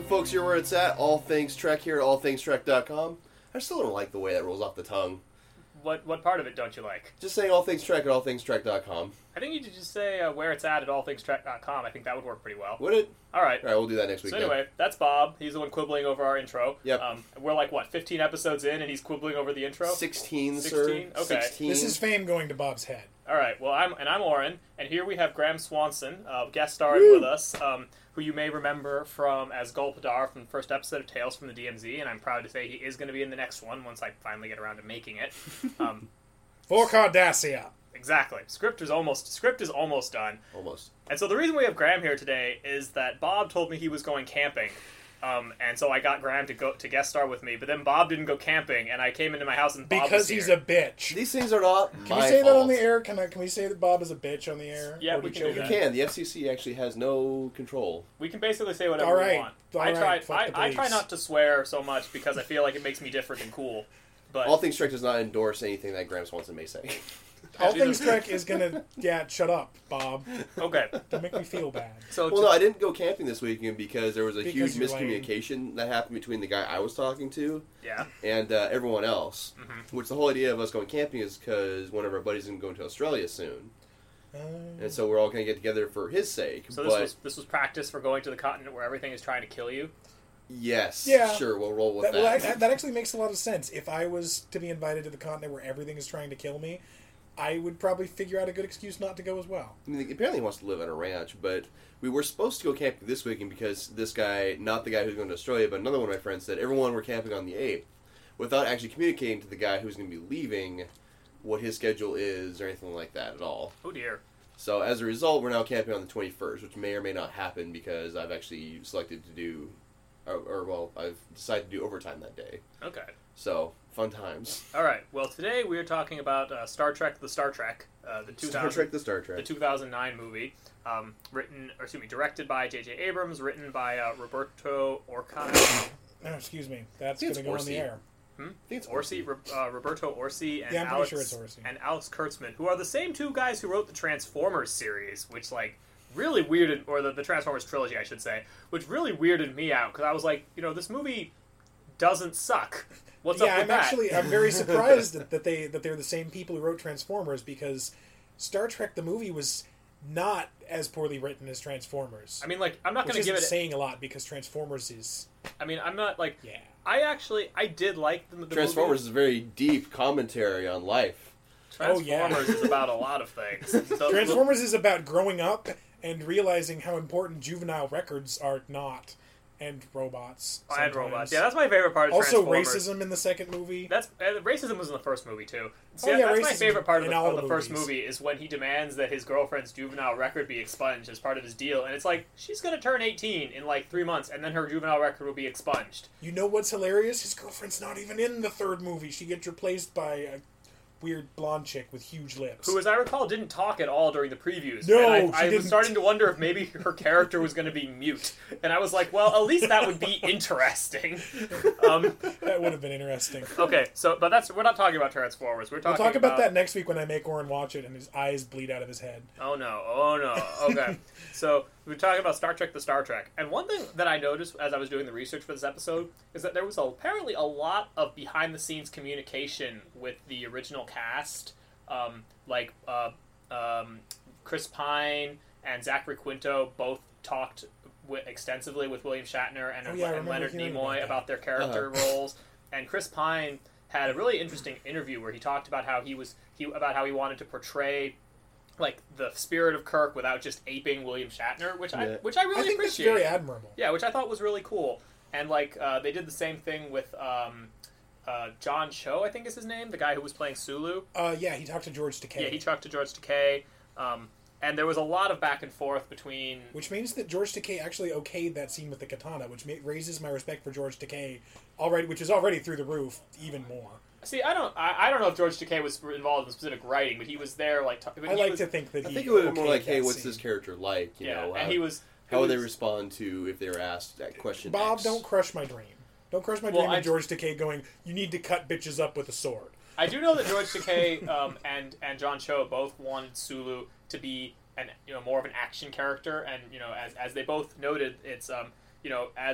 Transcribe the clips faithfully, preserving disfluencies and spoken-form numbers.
welcome folks here where it's at. All Things Trek here at all things trek dot com. I still don't like the way that rolls off the tongue. What what part of it don't you like? Just saying All Things Trek at all things trek dot com. I think you should just say uh, where it's at at all things trek dot com. I think that would work pretty well. Would it? All right. All right, we'll do that next week. So anyway, then. that's Bob. He's the one quibbling over our intro. Yep. Um, we're like, what, fifteen episodes in and he's quibbling over the intro? sixteen, sixteen? sir. Okay. sixteen. This is fame going to Bob's head. All right. Well, I'm and I'm Oren, and here we have Graham Swanson, uh, guest starring with us, um, who you may remember from as Gulpadar from the first episode of Tales from the D M Z, and I'm proud to say he is going to be in the next one once I finally get around to making it. Um, For Cardassia. exactly. Script is almost script is almost done. Almost. And so the reason we have Graham here today is that Bob told me he was going camping. Um, and so I got Graham to go to guest star with me, but then Bob didn't go camping, and I came into my house and Bob Because was he's here. a bitch. These things are not Can my we say fault. that on the air? Can I? Can we say that Bob is a bitch on the air? Yeah, Or we do can do You that. can. The F C C actually has no control. We can basically say whatever All right. we want. All I right. try. Fuck I, the I try police. not to swear so much because I feel like it makes me different and cool. But All Things Trek does not endorse anything that Graham Swanson may say. All Actually, Things the- Trek is gonna. Yeah, shut up, Bob. okay. Don't make me feel bad. So Well, to- no, I didn't go camping this weekend because there was a Because huge you're lame. miscommunication that happened between the guy I was talking to yeah. and uh, everyone else. Mhm. Which the whole idea of us going camping is because one of our buddies is going to Australia soon. Uh, And so we're all going to get together for his sake. So but this was this was practice for going to the continent where everything is trying to kill you. yes, Yeah. sure, we'll roll with that, that. well, that, that actually makes a lot of sense. If I was to be invited to the continent where everything is trying to kill me, I would probably figure out a good excuse not to go as well. I mean, apparently he wants to live on a ranch, but we were supposed to go camping this weekend because this guy, not the guy who's going to Australia, but another one of my friends said everyone were camping on the eighth without actually communicating to the guy who's going to be leaving what his schedule is or anything like that at all. Oh dear. So as a result, we're now camping on the twenty-first, which may or may not happen because I've actually selected to do, or, or well, I've decided to do overtime that day. Okay. So, fun times. All right. Well, today we are talking about uh, Star Trek: The Star Trek, uh, the two thousand, Star Trek, the Star Trek. the two thousand nine movie, um, written, or excuse me, directed by J J Abrams, written by uh, Roberto Orci, Oh, excuse me. That's I going think to it's go on the Orsi. air. I think it's Orsi, Ro- uh, Roberto Orsi, and Yeah, I'm pretty Alex sure it's Orsi. and Alex Kurtzman, who are the same two guys who wrote the Transformers series, which like really weirded, or the, the Transformers trilogy, I should say, which really weirded me out because I was like, you know, this movie doesn't suck. What's yeah, up with I'm that? actually I'm very surprised that, that they that they're the same people who wrote Transformers because Star Trek the movie was not as poorly written as Transformers. I mean, like, I'm not which going to isn't give it. saying a lot because Transformers is I mean, I'm not like. yeah. I actually, I did like the, the Transformers movie. is a very deep commentary on life. Oh, yeah. Transformers is about a lot of things. The- Transformers is about growing up and realizing how important juvenile records are not, and robots. and sometimes. robots. Yeah, that's my favorite part of Also, Transformers. racism in the second movie. That's uh, racism was in the first movie too. See, Oh, yeah, that's my racism favorite part of in the, all of the the first movies. movie is when he demands that his girlfriend's juvenile record be expunged as part of his deal, and it's like she's gonna turn eighteen in like three months, and then her juvenile record will be expunged. You know what's hilarious? His girlfriend's not even in the third movie. She gets replaced by a weird blonde chick with huge lips. Who, as I recall, didn't talk at all during the previews. No, and I, she I didn't. was starting to wonder if maybe her character was going to be mute, and I was like, well, at least that would be interesting. Um, That would have been interesting. okay, so but that's we're not talking about Transformers. We're We'll talking talk about that next week when I make Oren watch it and his eyes bleed out of his head. Oh no, oh no. Okay. So we're talking about Star Trek the Star Trek. And one thing that I noticed as I was doing the research for this episode is that there was apparently a lot of behind the scenes communication with the original cast. Um, like uh, um, Chris Pine and Zachary Quinto both talked w- extensively with William Shatner and, Oh, yeah, I and remember Leonard hearing Nimoy about that. about their character Uh-huh. roles. And Chris Pine had a really interesting interview where he talked about how he was he about how he wanted to portray like the spirit of Kirk without just aping William Shatner, which I Yeah. which I really I think that's appreciate. very admirable. Yeah, which I thought was really cool. And like uh, they did the same thing with um, uh, John Cho, I think is his name, the guy who was playing Sulu. Uh, yeah, he talked to George Takei. Yeah, he talked to George Takei. Um, and there was a lot of back and forth between. Which means that George Takei actually okayed that scene with the katana, which ma- raises my respect for George Takei already, which is already through the roof, even more. See, I don't, I, I don't know if George Takei was involved in specific writing, but he was there. Like, t- but I he like was, to think that I he think it would have been more okayed like, hey, that what's scene. this character like? You yeah, know, and how, he was. how it would they was- respond to if they were asked that question? Bob, X? don't crush my dream. Don't crush my Well, dream I- of George Takei going, you need to cut bitches up with a sword. I do know that George Takei um, and and John Cho both wanted Sulu to be an you know more of an action character, and you know as as they both noted, it's um you know as a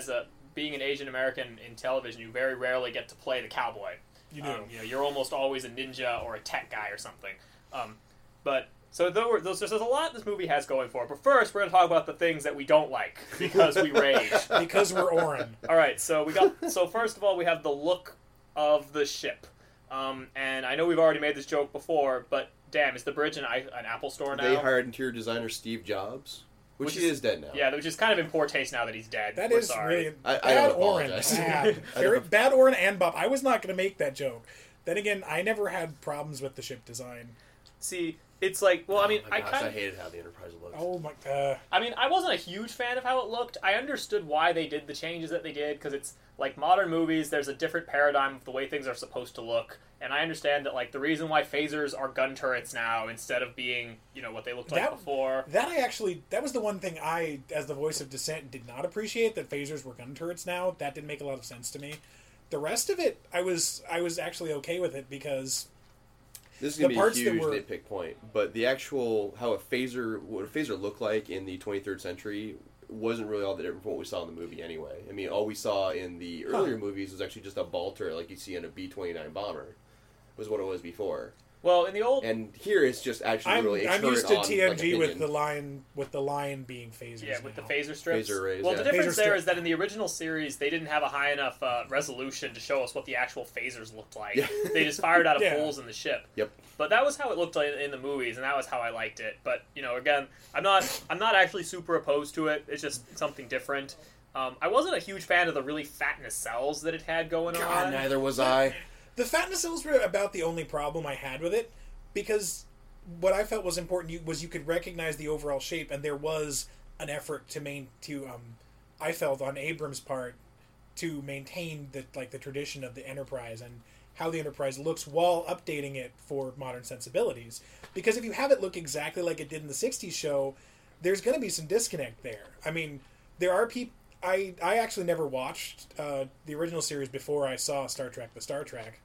being an Asian American in television, you very rarely get to play the cowboy. You do. Um, you know, you're almost always a ninja or a tech guy or something. Um, but so there were, there's, there's a lot this movie has going for it. But first, we're going to talk about the things that we don't like because we rage. Because we're Orin. All right, so we got. So first of all, we have the look of the ship, um, and I know we've already made this joke before, but damn, is the bridge an, i- an Apple store now? They hired interior designer Steve Jobs, which, Which he is- is dead now. Yeah, which is kind of in poor taste now that he's dead. That We're is sorry. really I- I bad don't Orin. apologize. Bad. I Very don't- bad Orin and Bob. I was not going to make that joke. Then again, I never had problems with the ship design. See, it's like, well, I mean, oh my I gosh, kind I of, hated how the Enterprise looked. Oh my god. I mean, I wasn't a huge fan of how it looked. I understood why they did the changes that they did because it's like modern movies. There's a different paradigm of the way things are supposed to look, and I understand that like the reason why phasers are gun turrets now instead of being, you know, what they looked like That- before. That I actually, that was the one thing I, as the voice of dissent, did not appreciate, that phasers were gun turrets now. That didn't make a lot of sense to me. The rest of it, I was, I was actually okay with it because This is the gonna be a parts that huge were- nitpick point, but the actual how a phaser, what a phaser looked like in the twenty-third century, wasn't really all that different from what we saw in the movie anyway. I mean, all we saw in the earlier Huh. movies was actually just a ball turret like you see in a B twenty-nine bomber, was what it was before. Well, in the old, And here it's just actually I'm, literally a I'm turret used to on, T M G like, a with pinion. the line, with the line being phasers. yeah, with the now. phaser strips. Phaser rays, well, yeah. the difference Phaser there strip. is that in the original series, they didn't have a high enough uh, resolution to show us what the actual phasers looked like. Yeah. They just fired out of Yeah. holes in the ship. Yep. But that was how it looked like in the movies, and that was how I liked it. But you know, again, I'm not I'm not actually super opposed to it. It's just something different. Um, I wasn't a huge fan of the really fat nacelles that it had going God, on. neither was I. The fat nacelles were about the only problem I had with it, because what I felt was important you- was you could recognize the overall shape, and there was an effort to main to um, I felt on Abrams' part to maintain the like the tradition of the Enterprise and how the Enterprise looks while updating it for modern sensibilities. Because if you have it look exactly like it did in the sixties show, there's going to be some disconnect there. I mean, there are people. I, I actually never watched uh, the original series before I saw Star Trek: The Star Trek.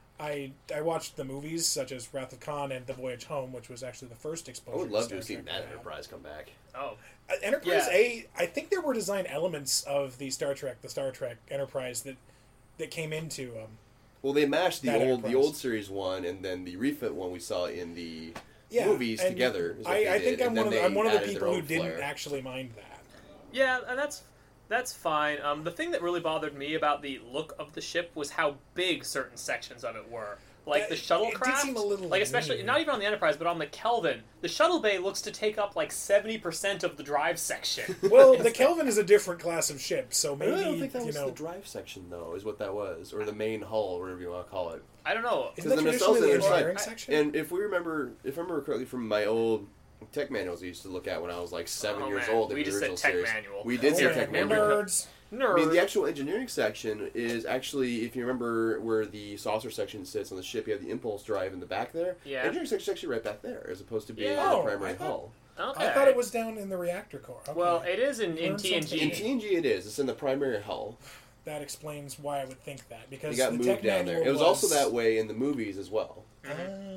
I I watched the movies such as Wrath of Khan and The Voyage Home, which was actually the first I exposure. would love Star to have seen Trek that I had. Enterprise come back. Oh, Uh, Enterprise Yeah. A. I think there were design elements of the Star Trek, the Star Trek Enterprise that that came into. Um, Well, they mashed the That old the Enterprise. old series one and then the refit one we saw in the yeah, movies and together. is what I, they I did, think I'm and one of then the, I'm they one of the added their people who own didn't flair. actually mind that. yeah, and that's that's fine. Um, the thing that really bothered me about the look of the ship was how big certain sections of it were. Like Yeah, the it- shuttlecraft, it did seem a little like especially mean. not even on the Enterprise, but on the Kelvin, the shuttle bay looks to take up like seventy percent of the drive section. Well, the Kelvin is a different class of ship, so I maybe don't think that you was know. the drive section though, is what that was, or the main hull, whatever you want to call it. I don't know. Isn't that the traditionally the nacelles inside- engineering I- section? And if we remember, if I remember correctly from my old tech manuals I used to look at when I was like seven Oh, years man. old in We the just said original tech series, manual. we did Oh, say man, tech we're manual. nerds. Nerd. I mean, the actual engineering section is actually, if you remember where the saucer section sits on the ship, you have the impulse drive in the back there. Yeah. Engineering section is actually right back there, as opposed to being Yeah. in the Oh, primary I thought- hull. okay. I thought it was down in the reactor core. Okay. Well, it is in, in Learn T N something. In G. T N G it is. It's in the primary hull. That explains why I would think that, because It got the moved tech down there. manual It was also that way in the movies as well. Oh.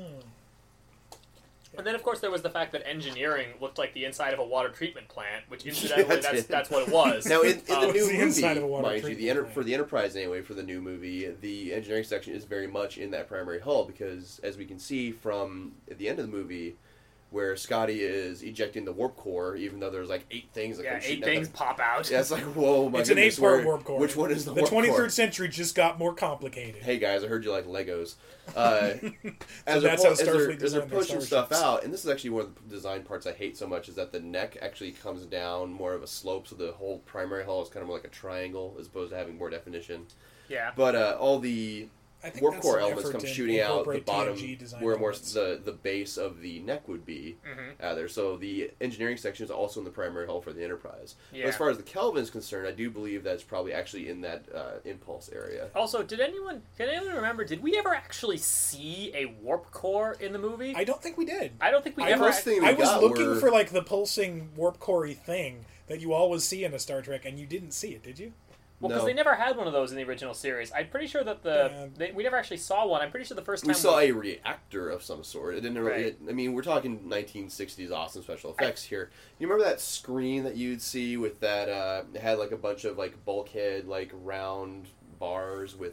And then, of course, there was the fact that engineering looked like the inside of a water treatment plant, which incidentally, it that's did. that's what it was. Now, in, in Um, the It's new the movie, inside of a water mind you, treatment the enter- plant. for the Enterprise anyway, for the new movie, the engineering section is very much in that primary hull because, as we can see from at the end of the movie, where Scotty is ejecting the warp core, even though there's like eight things that yeah, come eight shooting things at them. pop out. Yeah, it's like, whoa, my It's an goodness, eight-part where- warp core. Which one is the, The warp twenty-third core? century just got more complicated. Hey guys, I heard you like Legos. Uh, as that's they're, how as they're, Starfleet as they're designed their pushing stuff starships. out, and this is actually one of the design parts I hate so much, is that the neck actually comes down more of a slope, so the whole primary hull is kind of more like a triangle as opposed to having more definition. Yeah. But uh, all the I think warp that's core an elements effort come to shooting out the incorporate bottom, T N G design where more elements. the the base of the neck would be Mhm. out there. So the engineering section is also in the primary hull for the Enterprise. But Yeah. as far as the Kelvin is concerned, I do believe that's probably actually in that uh, impulse area. Also, did anyone can anyone remember? Did we ever actually see a warp core in the movie? I don't think we did. I don't think we I ever. was act- thinking- we I was got looking were- for like the pulsing warp core thing that you always see in a Star Trek, and you didn't see it, did you? Well, because No. they never had one of those in the original series. I'm pretty sure that the Yeah. they, we never actually saw one. I'm pretty sure the first time We saw a reactor of some sort. It didn't really. Right. It, I mean, we're talking nineteen sixties awesome special effects here. You remember that screen that you'd see with that? Uh, it had like a bunch of like bulkhead, like round bars with.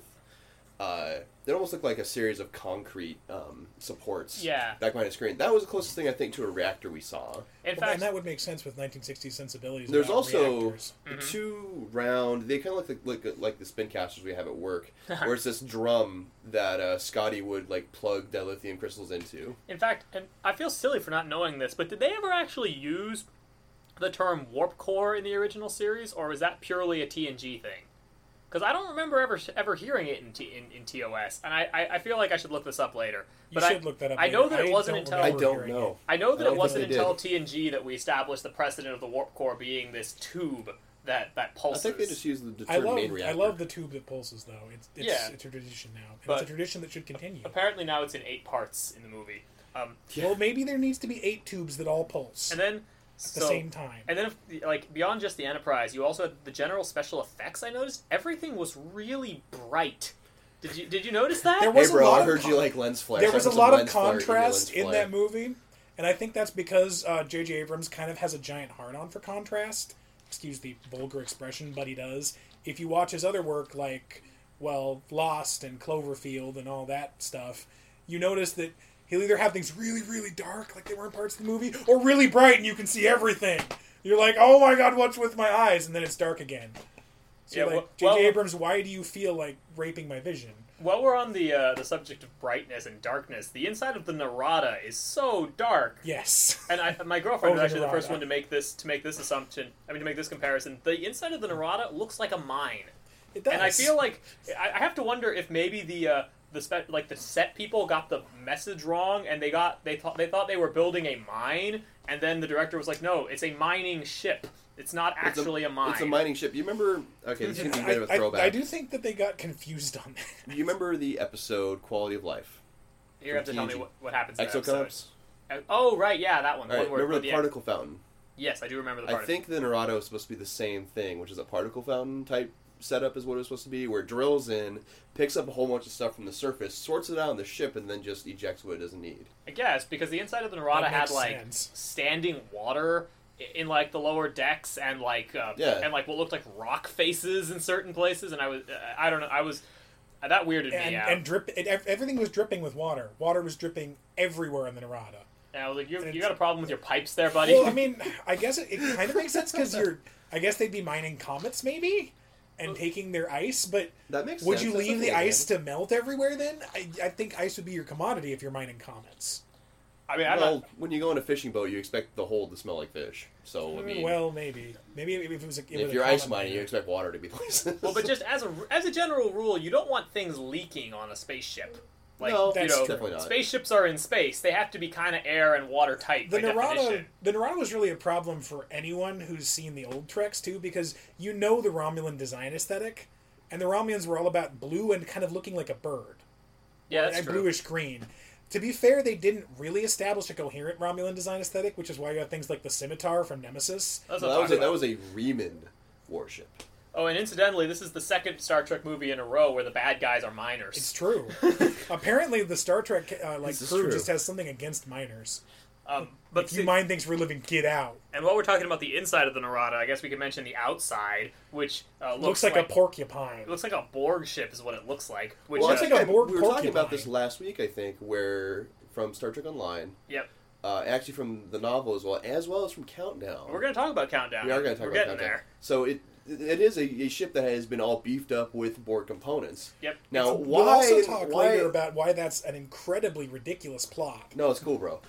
Uh, it almost looked like a series of concrete um, supports. Yeah. Back behind the screen. That was the closest thing I think to a reactor we saw. In Well, fact, and that would make sense with nineteen sixties sensibilities. There's about also reactors. the Mhm. two round. They kind of look like, like like the spin casters we have at work, where it's this drum that uh, Scotty would like plug dilithium crystals into. in fact, and I feel silly for not knowing this, but did they ever actually use the term warp core in the original series, or was that purely a T N G thing? Because I don't remember ever ever hearing it in, T, in in T O S, and I, I, I feel like I should look this up later. You But should I, look that up. I know later. that it wasn't don't until- I remember don't hearing know. it. I know that I don't it wasn't think they until did. T N G that we established the precedent of the warp core being this tube that, that I pulses. think they just used the I term love main I reactor. love the tube that pulses though. It's it's, Yeah. it's a tradition now. And But- it's a tradition that should continue. Apparently now it's in eight parts in the movie. Um, Yeah. Well, maybe there needs to be eight tubes that all pulse and then at so, the same time. And then, if, like, beyond just the Enterprise, you also had the general special effects. I noticed everything was really bright. Did you Did you notice that? There Hey, was a bro, lot I of heard con- you like lens flare. There so was I a put lot some of lens flare in your contrast lens in flare. that movie, and I think that's because uh, J J Abrams kind of has a giant hard-on for contrast. Excuse the vulgar expression, but he does. If you watch his other work, like, well, Lost and Cloverfield and all that stuff, you notice that he'll either have things really, really dark, like they were in parts of the movie, or really bright and you can see everything. You're like, oh my god, what's with my eyes? And then it's dark again. So Yeah, you're like, well- J J well- Abrams, why do you feel like raping my vision? While we're on the uh, the subject of brightness and darkness, the inside of the Narada is so dark. Yes. And I, my girlfriend Oh, was the actually the first Narada. one to make this to make this assumption. I mean, to make this comparison. The inside of the Narada looks like a mine. It does. And I feel like I I have to wonder if maybe the uh, the spe- like the set people got the message wrong, and they got they thought they thought they were building a mine, and then the director was like, "No, it's a mining ship. It's not It's a- actually a, mine." It's a mining ship. You remember? Okay, this is gonna be a bit of a I, I, throwback. I do think that they got confused on that. You remember the episode Quality of Life? You have to tell me T N G. what, what happens. In that Exocups? episode. Uh, Oh right, yeah, that one. All right, One where- remember where the the- particle fountain? Yes, I do remember the I particle. think the Narada is supposed to be the same thing, which is a particle fountain type setup is what it was supposed to be, where it drills in, picks up a whole bunch of stuff from the surface, sorts it out on the ship, and then just ejects what it doesn't need. I guess because the inside of the Narada That had makes like sense. standing water i- in like the lower decks and like uh, Yeah. and like what looked like rock faces in certain places, and I was uh, I don't know I was uh, that weirded And, me out. and drip, it, ev- everything was dripping with water. Water was dripping everywhere in the Narada. And I was like, you, and you it's- got a problem with your pipes there, buddy? Well, I mean, I guess it, it kind of makes sense because you're. I guess they'd be mining comets, maybe, and taking their ice. But That makes would sense. you That's leave okay, the man. ice to melt everywhere? Then I, I think ice would be your commodity if you're mining comets. I mean, I'm Well, not. when you go on a fishing boat, you expect the hold to smell like fish. So, I mean, well, maybe, maybe if it was a, it was if a you're ice comet mining, you miner. expect water to be places. Well, but just as a as a general rule, you don't want things leaking on a spaceship. Like No, you that's know, true. definitely not. spaceships are in space; they have to be kind of air and water tight The by Narada, definition. the Narada was really a problem for anyone who's seen the old Treks too, because you know the Romulan design aesthetic, and the Romulans were all about blue and kind of looking like a bird, Yeah, that's and true. bluish green. To be fair, they didn't really establish a coherent Romulan design aesthetic, which is why you have things like the scimitar from Nemesis. That's So what that I'm was a, talking that about. was a Riemann warship. Oh, and incidentally, this is the second Star Trek movie in a row where the bad guys are miners. It's true. Apparently, the Star Trek uh, like This is crew true. just has something against miners. Um, but If you see- mine things for a living, get out. and while we're talking about the inside of the Narada, I guess we could mention the outside, which uh, looks, Looks, like, a porcupine. It looks like a Borg ship, is what it looks like. Which Well, uh, I think like a I- Borg we were talking about porcupine. this last week, I think, where from Star Trek Online, Yep. uh, actually from the novel as well, as well as from Countdown. We're going to talk about Countdown. We are going to talk we're about getting Countdown. there. So it it is a, a ship that has been all beefed up with Borg components. Yep. Now, We'll why? also talk why, later about why that's an incredibly ridiculous plot. No, it's cool, bro.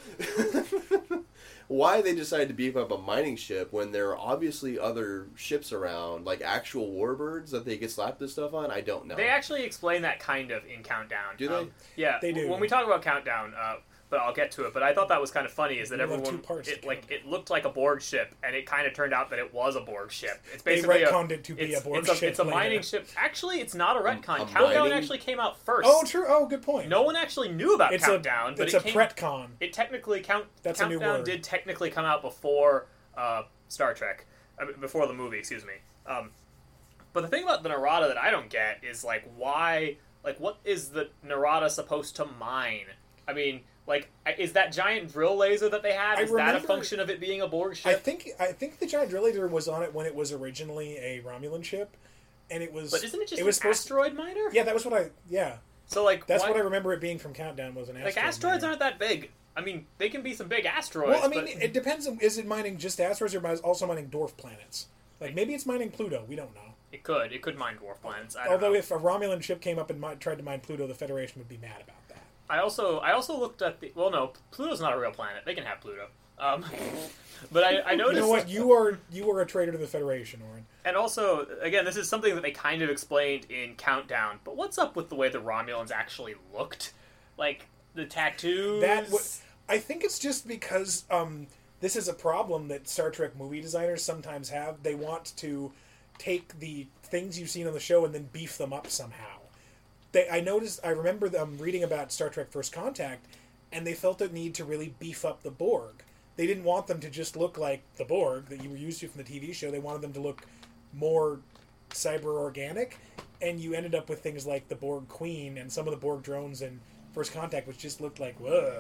Why they decided to beef up a mining ship when there are obviously other ships around, like actual warbirds that they could slap this stuff on? I don't know. They actually explain that kind of in Countdown. Do they? Um, yeah. They do. When we talk about Countdown, uh, but I'll get to it. But I thought that was kind of funny is that We'll have everyone, two parts it, to like, Countdown. it looked like a Borg ship, and it kind of turned out that it was a Borg ship. It's They basically a, retconned it to be it's, a Borg it's a, ship It's a later. mining ship. Actually, it's not a retcon. a Countdown mining- actually came out first. Oh, true. Oh, good point. No one actually knew about it's Countdown, a but it's it a came, pretcon. It technically count. That's a new Countdown word. did technically come out before uh, Star Trek, I mean, before the movie. Excuse me. Um, But the thing about the Narada that I don't get is, like, why... Like, what is the Narada supposed to mine? I mean, like, is that giant drill laser that they have, I is that a remember- function of it being a Borg I ship? think I think the giant drill laser was on it when it was originally a Romulan ship, and it was. But isn't it just it was an supposed asteroid miner? Yeah, that was what I. Yeah, So, like, that's why- what I remember it being from Countdown was an asteroid. Like, asteroids miner. aren't that big. I mean, they can be some big asteroids. Well, I mean, but... it depends on is it mining just asteroids or is it also mining dwarf planets? Like maybe it's mining Pluto. We don't know. It could. It could mine dwarf planets. I don't Although know. if a Romulan ship came up and mi- tried to mine Pluto, the Federation would be mad about that. I also I also looked at the... Well, no. Pluto's not a real planet. They can have Pluto. Um, but I, I noticed... You know what? You are you are a traitor to the Federation, Oren. And also, again, this is something that they kind of explained in Countdown. But what's up with the way the Romulans actually looked? Like, the tattoos... That w- I think it's just because um, this is a problem that Star Trek movie designers sometimes have. They want to take the things you've seen on the show and then beef them up somehow. They, I noticed, I remember them reading about Star Trek First Contact, and they felt a need to really beef up the Borg. They didn't want them to just look like the Borg that you were used to from the T V show. They wanted them to look more cyber-organic, and you ended up with things like the Borg Queen and some of the Borg drones in First Contact, which just looked like, whoa.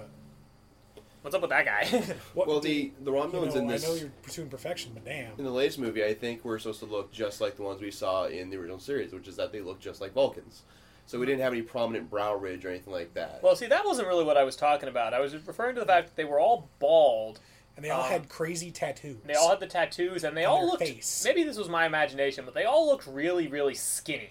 What's up with that guy? What, Well, do- the the Romulans you know, in this I know you're pursuing perfection, but damn. in the latest movie, I think we're supposed to look just like the ones we saw in the original series, which is that they look just like Vulcans. So we didn't have any prominent brow ridge or anything like that. Well, see, that wasn't really what I was talking about. I was referring to the fact that they were all bald. And they all Um, had crazy tattoos. They all had the tattoos, and they On all their looked... face. Maybe this was my imagination, but they all looked really, really skinny.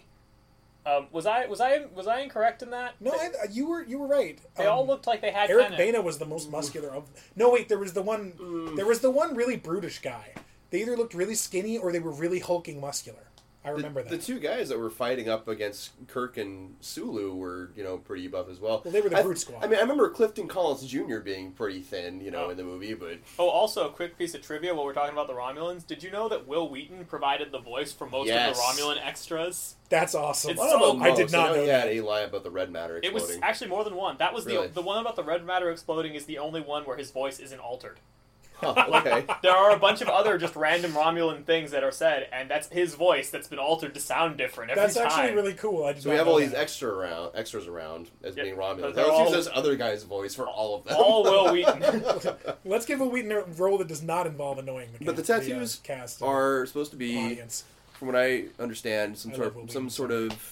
Um, was I was I was I incorrect in that? No, they, I, you were you were right. they Um, all looked like they had Eric kind Bana was the most muscular of. No, wait, there was the one. There was the one really brutish guy. They either looked really skinny or they were really hulking muscular. I the, remember that. the two guys that were fighting up against Kirk and Sulu were, you know, pretty buff as well. Well, they were the I, Brute Squad. I mean, I remember Clifton Collins Junior being pretty thin, you know, Oh. in the movie, but Oh, also a quick piece of trivia while we're talking about the Romulans. Did you know that Will Wheaton provided the voice for most Yes. of the Romulan extras? That's awesome. It's Oh, so I did so not know he had that. a line about the red matter It was exploding. actually more than one. That was Really? the the one about the red matter exploding is the only one where his voice isn't altered. Huh, okay. There are a bunch of other just random Romulan things that are said, and that's his voice that's been altered to sound different every That's time. actually really cool. I did So not we have know all these that. extra around, extras around as Yeah, being but Romulans. they're Let's all- use this other guy's voice for all of them. All Will Wheaton. Let's give a Wheaton a role that does not involve annoying the But the cast- tattoos uh, cast and are supposed to be, audience. from what I understand, some I sort love Will of, some Wheaton sort so of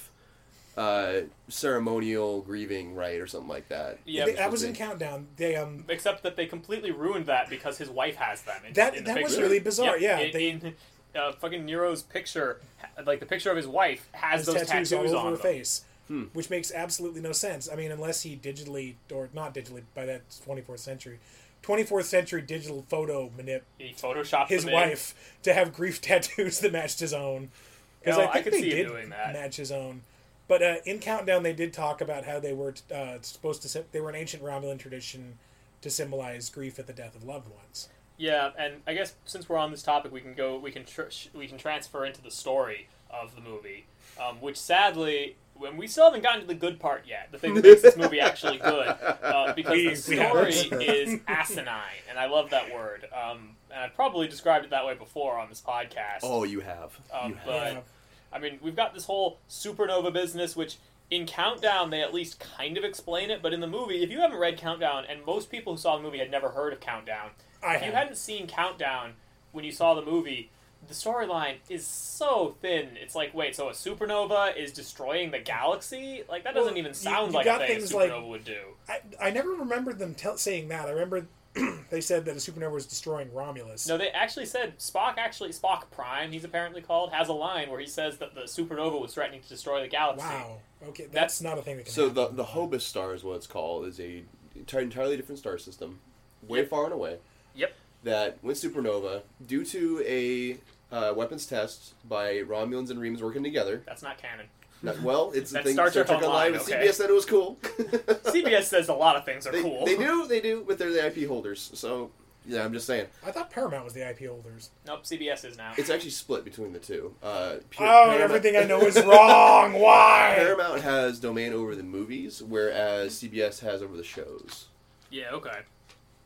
uh, ceremonial grieving rite or something like that. Yeah, They- but that was in supposed Countdown. They um Except that they completely ruined that because his wife has them. In, That- in the that was picture. really bizarre, Yep, yeah, in, they- in, uh, fucking Nero's picture, like the picture of his wife, has has those tattoos, tattoos, all on over her them. face, Hmm. which makes absolutely no sense. I mean, unless he digitally or not digitally by that twenty-fourth century, twenty-fourth century digital photo manip He photoshopped his them in. wife to have grief tattoos that matched his own. Because No, I I think could they see him did doing that. match his own. But uh, in Countdown, they did talk about how they were uh, supposed to. sy- They were an ancient Romulan tradition to symbolize grief at the death of loved ones. Yeah, and I guess since we're on this topic, we can go. We can tr- we can transfer into the story of the movie, um, which sadly, when we still haven't gotten to the good part yet, the thing that makes this movie actually good, uh, because We- the we story haven't. is asinine, and I love that word. Um, and I've probably described it that way before on this podcast. Oh, you have. Um, you have. but Yeah. I mean, we've got this whole supernova business, which in Countdown they at least kind of explain it, but in the movie, if you haven't read Countdown, and most people who saw the movie had never heard of Countdown, I if you have. hadn't seen Countdown when you saw the movie, the storyline is so thin. It's like, wait, so a supernova is destroying the galaxy? Like, that doesn't Well, even you- sound you like got a thing a things supernova like- would do. I, I never remembered them tell saying that. I remember they said that a supernova was destroying Romulus. No, they actually said Spock. Actually, Spock Prime, he's apparently called, has a line where he says that the supernova was threatening to destroy the galaxy. Wow. Okay, that's not a thing that can So happen. the the Hobus star is what it's called. Is a enti- entirely different star system, way Yep. far and away. Yep. That went supernova due to a uh, weapons test by Romulans and Reams working together. That's not canon. Not, well, it's the That's thing. Star Trek Online, Online. okay. C B S said it was cool. C B S says a lot of things are they, cool. they do, they do, but they're the I P holders. So yeah, I'm just saying. I thought Paramount was the I P holders. Nope, C B S is now. It's actually split between the two. Uh, Pu- Oh, Paramount- everything I know is wrong. Why? Paramount has domain over the movies, whereas C B S has over the shows. Yeah, okay.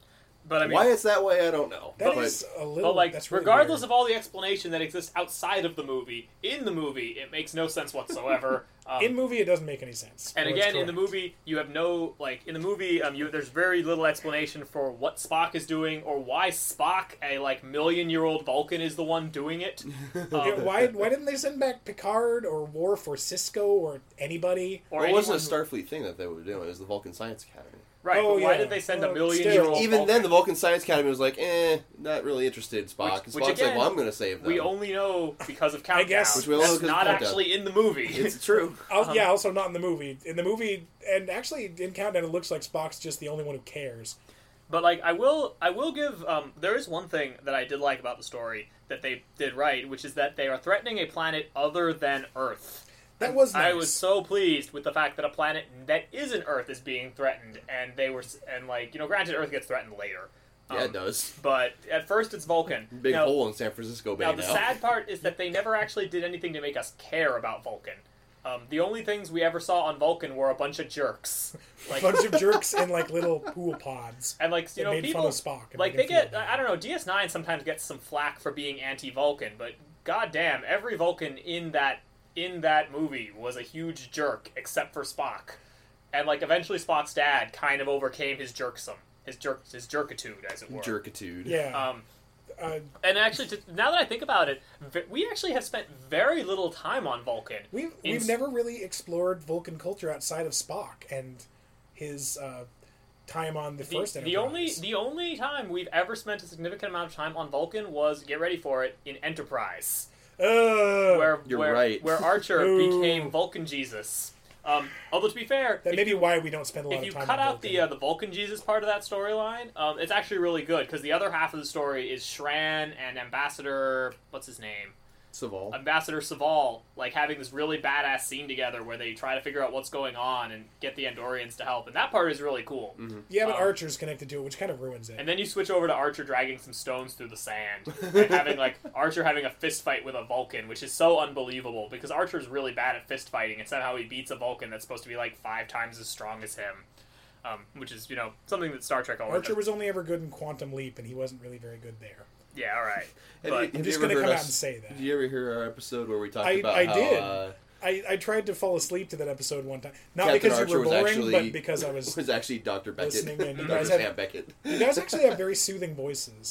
But I mean, Why it's that way, I don't know. That but, is a little. but like, that's really regardless weird. of all the explanation that exists outside of the movie, in the movie, it makes no sense whatsoever. Um, in movie, it doesn't make any sense. And Well, it's again, in the correct. movie, you have no like in the movie, um, you there's very little explanation for what Spock is doing or why Spock, a like million year old Vulcan, is the one doing it. Yeah, Um, why why didn't they send back Picard or Worf or Cisco or anybody? or Well, it wasn't a anyone Starfleet thing that they were doing. It was the Vulcan Science Academy. who, right? Oh, but why yeah. did they send Well, a million still. year old? Even then, the Vulcan Science Academy was like, eh, not really interested, Spock. Which- And which Spock's again, like, well, I'm going to save them. we only know because of I Countdown. guess- Which we only know That's because of not Countdown. actually in the movie. It's true. Oh, Um, yeah, also not in the movie. In the movie, and actually in Countdown, it looks like Spock's just the only one who cares. But like I will, I will give. Um, there is one thing that I did like about the story that they did right, which is that they are threatening a planet other than Earth. That was nice. I was so pleased with the fact that a planet that isn't Earth is being threatened, and they were, and like you know, granted, Earth gets threatened later. Yeah, Um, it does. But at first, it's Vulcan. Big now, hole in San Francisco Bay Now now. the sad part is that they never actually did anything to make us care about Vulcan. Um, the only things we ever saw on Vulcan were a bunch of jerks, like a bunch of jerks in like little pool pods. and like you that know made people fun of Spock. and like made they him get feel bad. I don't know D S nine sometimes gets some flack for being anti-Vulcan, but goddamn, every Vulcan in that in that movie was a huge jerk except for Spock, and like eventually Spock's dad kind of overcame his jerksome, his jerk his jerkitude as it were. Jerkitude. Yeah. Um, uh, and actually, to, now that I think about it, v- we actually have spent very little time on Vulcan. we've in- we've never really explored Vulcan culture outside of Spock and his uh, time on the The, first the only Enterprise. the only time we've ever spent a significant amount of time on Vulcan was, get ready for it, in Enterprise. Uh, where You're where, right. where Archer Ooh. became Vulcan Jesus. Um, although to be fair, that if may be you, why we don't spend a lot if you of time. cut on out Vulcan. the uh, the Vulcan Jesus part of that storyline, um, it's actually really good because the other half of the story is Shran and Ambassador, what's his name, Saval. Ambassador Saval, like having this really badass scene together where they try to figure out what's going on and get the Andorians to help, and that part is really cool. Mm-hmm. yeah, but um, Archer's connected to it, which kind of ruins it. And then you switch over to Archer dragging some stones through the sand, and having like Archer having a fist fight with a Vulcan, which is so unbelievable because Archer's really bad at fist fighting, and somehow he beats a Vulcan that's supposed to be like five times as strong as him, um, which is you know something that Star Trek always Archer does. was only ever good in Quantum Leap, and he wasn't really very good there. Yeah, all right. Have But you- I'm have you just ever going to heard come us- out and say that. Did you ever hear our episode where we talked I- about I how did. Uh, I, I tried to fall asleep to that episode one time. Not Captain because Archer you were was boring, actually but because I was... was actually Doctor Beckett. listening and you Doctor guys have- Sam Beckett. You guys actually have very soothing voices.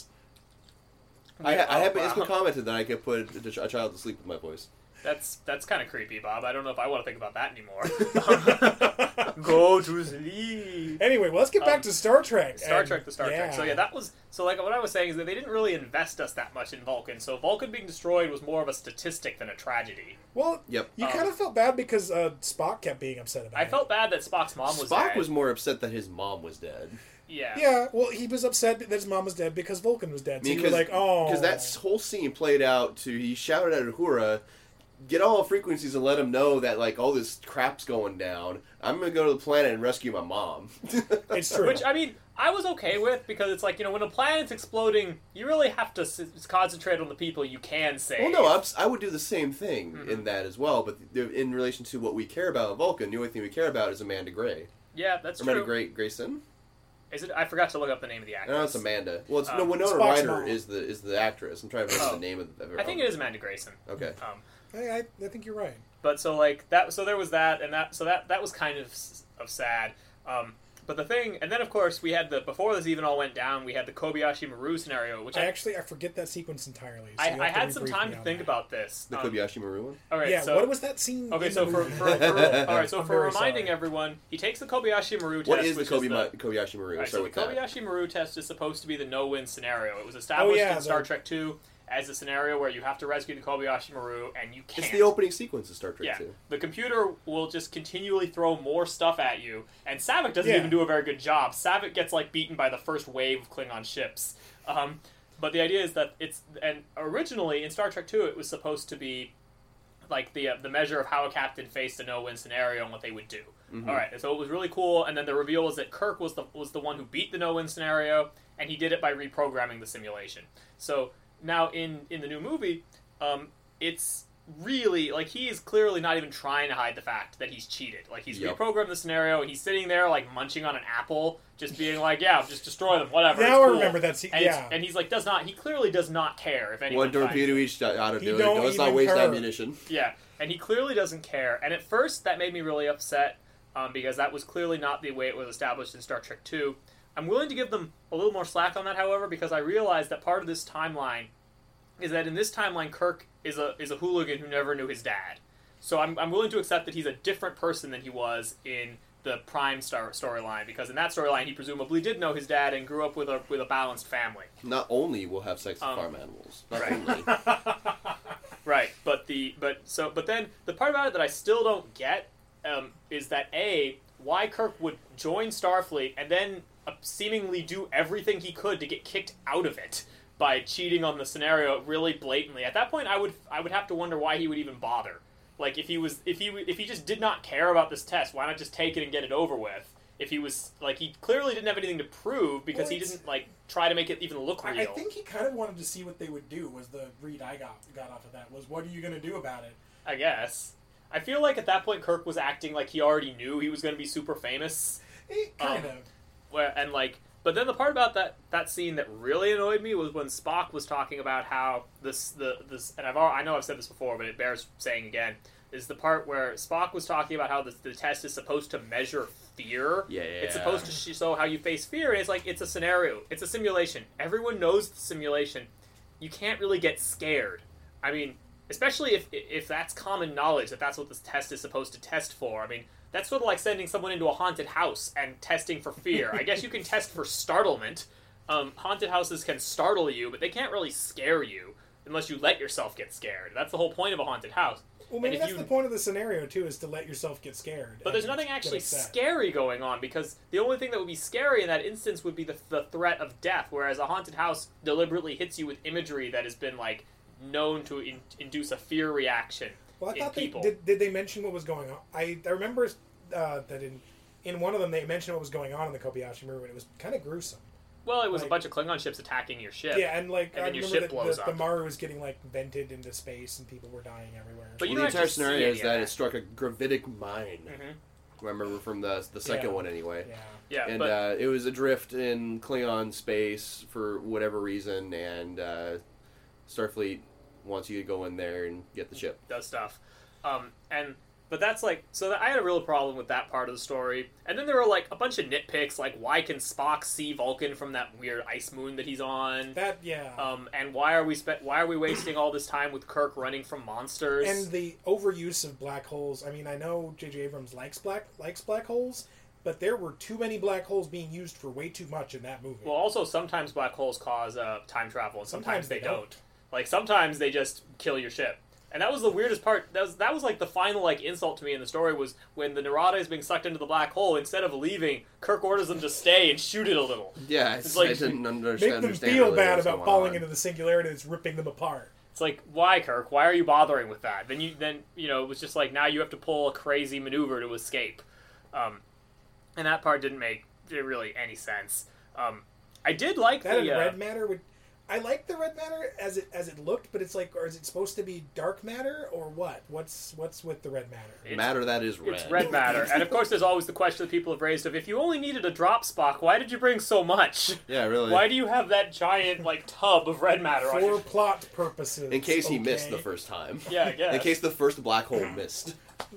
I, I Oh, have it's been wow. commented that I could put a a child to sleep with my voice. That's that's kind of creepy, Bob. I don't know if I want to think about that anymore. Go to sleep. Anyway, well, let's get back Um, to Star Trek. Star and- Trek, the Star Trek. So yeah, that was so. Like what I was saying is that they didn't really invest us that much in Vulcan. So Vulcan being destroyed was more of a statistic than a tragedy. Well, Yep. you Um, kind of felt bad because uh, Spock kept being upset about I it. felt bad that Spock's mom was Spock dead. was more upset that his mom was dead. yeah. Yeah, well, he was upset that his mom was dead because Vulcan was dead. So you were like, oh. because that whole scene played out to he shouted at Uhura, get all frequencies and let him know that like all this crap's going down. I'm gonna go to the planet and rescue my mom. It's true. Which I mean, I was okay with because it's like you know when a planet's exploding, you really have to s- concentrate on the people you can save. Well, no, I'm, s- I would do the same thing Mhm. in that as well. But th- in relation to what we care about in Vulcan, the only thing we care about is Amanda Gray. Yeah, that's Amanda true. Gray Grayson. Is it? I forgot to look up the name of the I actress. know it's Amanda. Well, it's Um, no Winona Spock's Ryder mom. is the is the actress. I'm trying to remember Oh. the name of. of her I think it is Amanda Grayson. Okay. Um, I, I, I think you're right. But so like that, so there was that, and that, so that that was kind of s- of sad. Um, but the thing, and then of course we had the before this even all went down, we had the Kobayashi Maru scenario, which I I actually I forget that sequence entirely. So I, you'll I have to had some rebrief time me to on think that. about this. The Um, Kobayashi Maru one. all right, Yeah, so what was that scene? okay, in so the for, movie? for, for all right, so I'm for very reminding sorry. everyone, he takes the Kobayashi Maru test. What is the, which Kobe is Ma- Kobayashi Maru? All right, Start so with the that. Kobayashi Maru test is supposed to be the no-win scenario. It was established yeah, in Star the- Trek two as a scenario where you have to rescue the Kobayashi Maru, and you can't. It's the opening sequence of Star Trek Yeah, two. the computer will just continually throw more stuff at you, and Savick doesn't Yeah. even do a very good job. Savick gets like beaten by the first wave of Klingon ships. Um, but the idea is that it's and originally in Star Trek two it was supposed to be like the uh, the measure of how a captain faced a no-win scenario and what they would do. Mhm. All right, and so it was really cool. And then the reveal was that Kirk was the was the one who beat the no-win scenario, and he did it by reprogramming the simulation. So now in in the new movie, um, it's really, like, he is clearly not even trying to hide the fact that he's cheated. Like, he's Yep. reprogrammed the scenario, and he's sitting there, like, munching on an apple, just being like, yeah, just destroy them, whatever. Now it's I cool. remember that scene, And, yeah. it's- and he's like, does not, he clearly does not care if anyone One torpedo finds each out of He doing. don't Let's not even waste care. ammunition. it. Yeah, and he clearly doesn't care. And at first, that made me really upset, um, because that was clearly not the way it was established in Star Trek two. I'm willing to give them a little more slack on that, however, because I realized that part of this timeline is that in this timeline, Kirk is a is a hooligan who never knew his dad. So I'm, I'm willing to accept that he's a different person than he was in the Prime Star storyline, because in that storyline he presumably did know his dad and grew up with a with a balanced family. Not only will have sex with Um, farm animals, not right. only. Right, but the but so but then the part about it that I still don't get um, is that A, why Kirk would join Starfleet and then uh, seemingly do everything he could to get kicked out of it by cheating on the scenario really blatantly. At that point, I would I would have to wonder why he would even bother. Like if he was if he if he just did not care about this test, why not just take it and get it over with? If he was like he clearly didn't have anything to prove because Well, he it's- didn't like try to make it even look real. I, I think he kind of wanted to see what they would do. Was the read I got got off of that was what are you going to do about it? I guess. I feel like at that point Kirk was acting like he already knew he was going to be super famous. Eh, kind Um, of. Where and like, but then the part about that that scene that really annoyed me was when Spock was talking about how this the this and I've al- I know I've said this before, but it bears saying again. Is the part where Spock was talking about how the, the test is supposed to measure fear. Yeah. It's supposed to show how you face fear, and it's like, it's a scenario. It's a simulation. Everyone knows the simulation. You can't really get scared. I mean, especially if if that's common knowledge, that that's what this test is supposed to test for. I mean, that's sort of like sending someone into a haunted house and testing for fear. I guess you can test for startlement. Um, haunted houses can startle you, but they can't really scare you unless you let yourself get scared. That's the whole point of a haunted house. Well, maybe if that's you- the point of the scenario too, is to let yourself get scared. But there's and nothing get actually upset. scary going on, because the only thing that would be scary in that instance would be the, the threat of death, whereas a haunted house deliberately hits you with imagery that has been, like, known to in, induce a fear reaction Well, I in thought they people. did. Did they mention what was going on? I I remember uh, that in in one of them they mentioned what was going on in the Kobayashi Maru, and it was kind of gruesome. Well, it was like- a bunch of Klingon ships attacking your ship. Yeah, and like And I then your remember ship that blows the, up. the Maru was getting like vented into space, and people were dying everywhere. But you Well, the don't entire actually see scenario any is of that that. it struck a gravitic mine. Mhm. I remember from the the second Yeah. one anyway. yeah. Yeah, And but uh, it was adrift in Klingon space for whatever reason, and uh, Starfleet wants you to go in there and get the ship. does stuff. Um, and but that's like, so that I had a real problem with that part of the story. And then there were like a bunch of nitpicks, like why can Spock see Vulcan from that weird ice moon that he's on? That yeah. Um, and why are we spe- why are we wasting all this time with Kirk running from monsters? and the overuse of black holes. I mean, I know J J Abrams likes black likes black holes, but there were too many black holes being used for way too much in that movie. well, also sometimes black holes cause uh, time travel, and sometimes, Sometimes they they don't. don't. Like sometimes they just kill your ship. And that was the weirdest part. That was that was like the final like insult to me in the story was when the Narada is being sucked into the black hole. Instead of leaving, Kirk orders them to stay and shoot it a little. Yeah, I, It's like- I didn't under- Make them understand feel really bad what was about going falling on. into the singularity that's ripping them apart. It's like, why, Kirk? Why are you bothering with that? Then you then you know it was just like now you have to pull a crazy maneuver to escape, um, and that part didn't make really any sense. Um, I did like That the and uh, red matter would. I like the red matter as it as it looked, but it's like, or is it supposed to be dark matter or what? What's what's with the red matter? It's- Matter that is red. It's red matter, and of course, there's always the question that people have raised of if you only needed a drop, Spock, why did you bring so much? Yeah, really. Why do you have that giant like tub of red matter on For your? plot purposes. In case he okay? missed the first time. Yeah, I guess. In case the first black hole missed.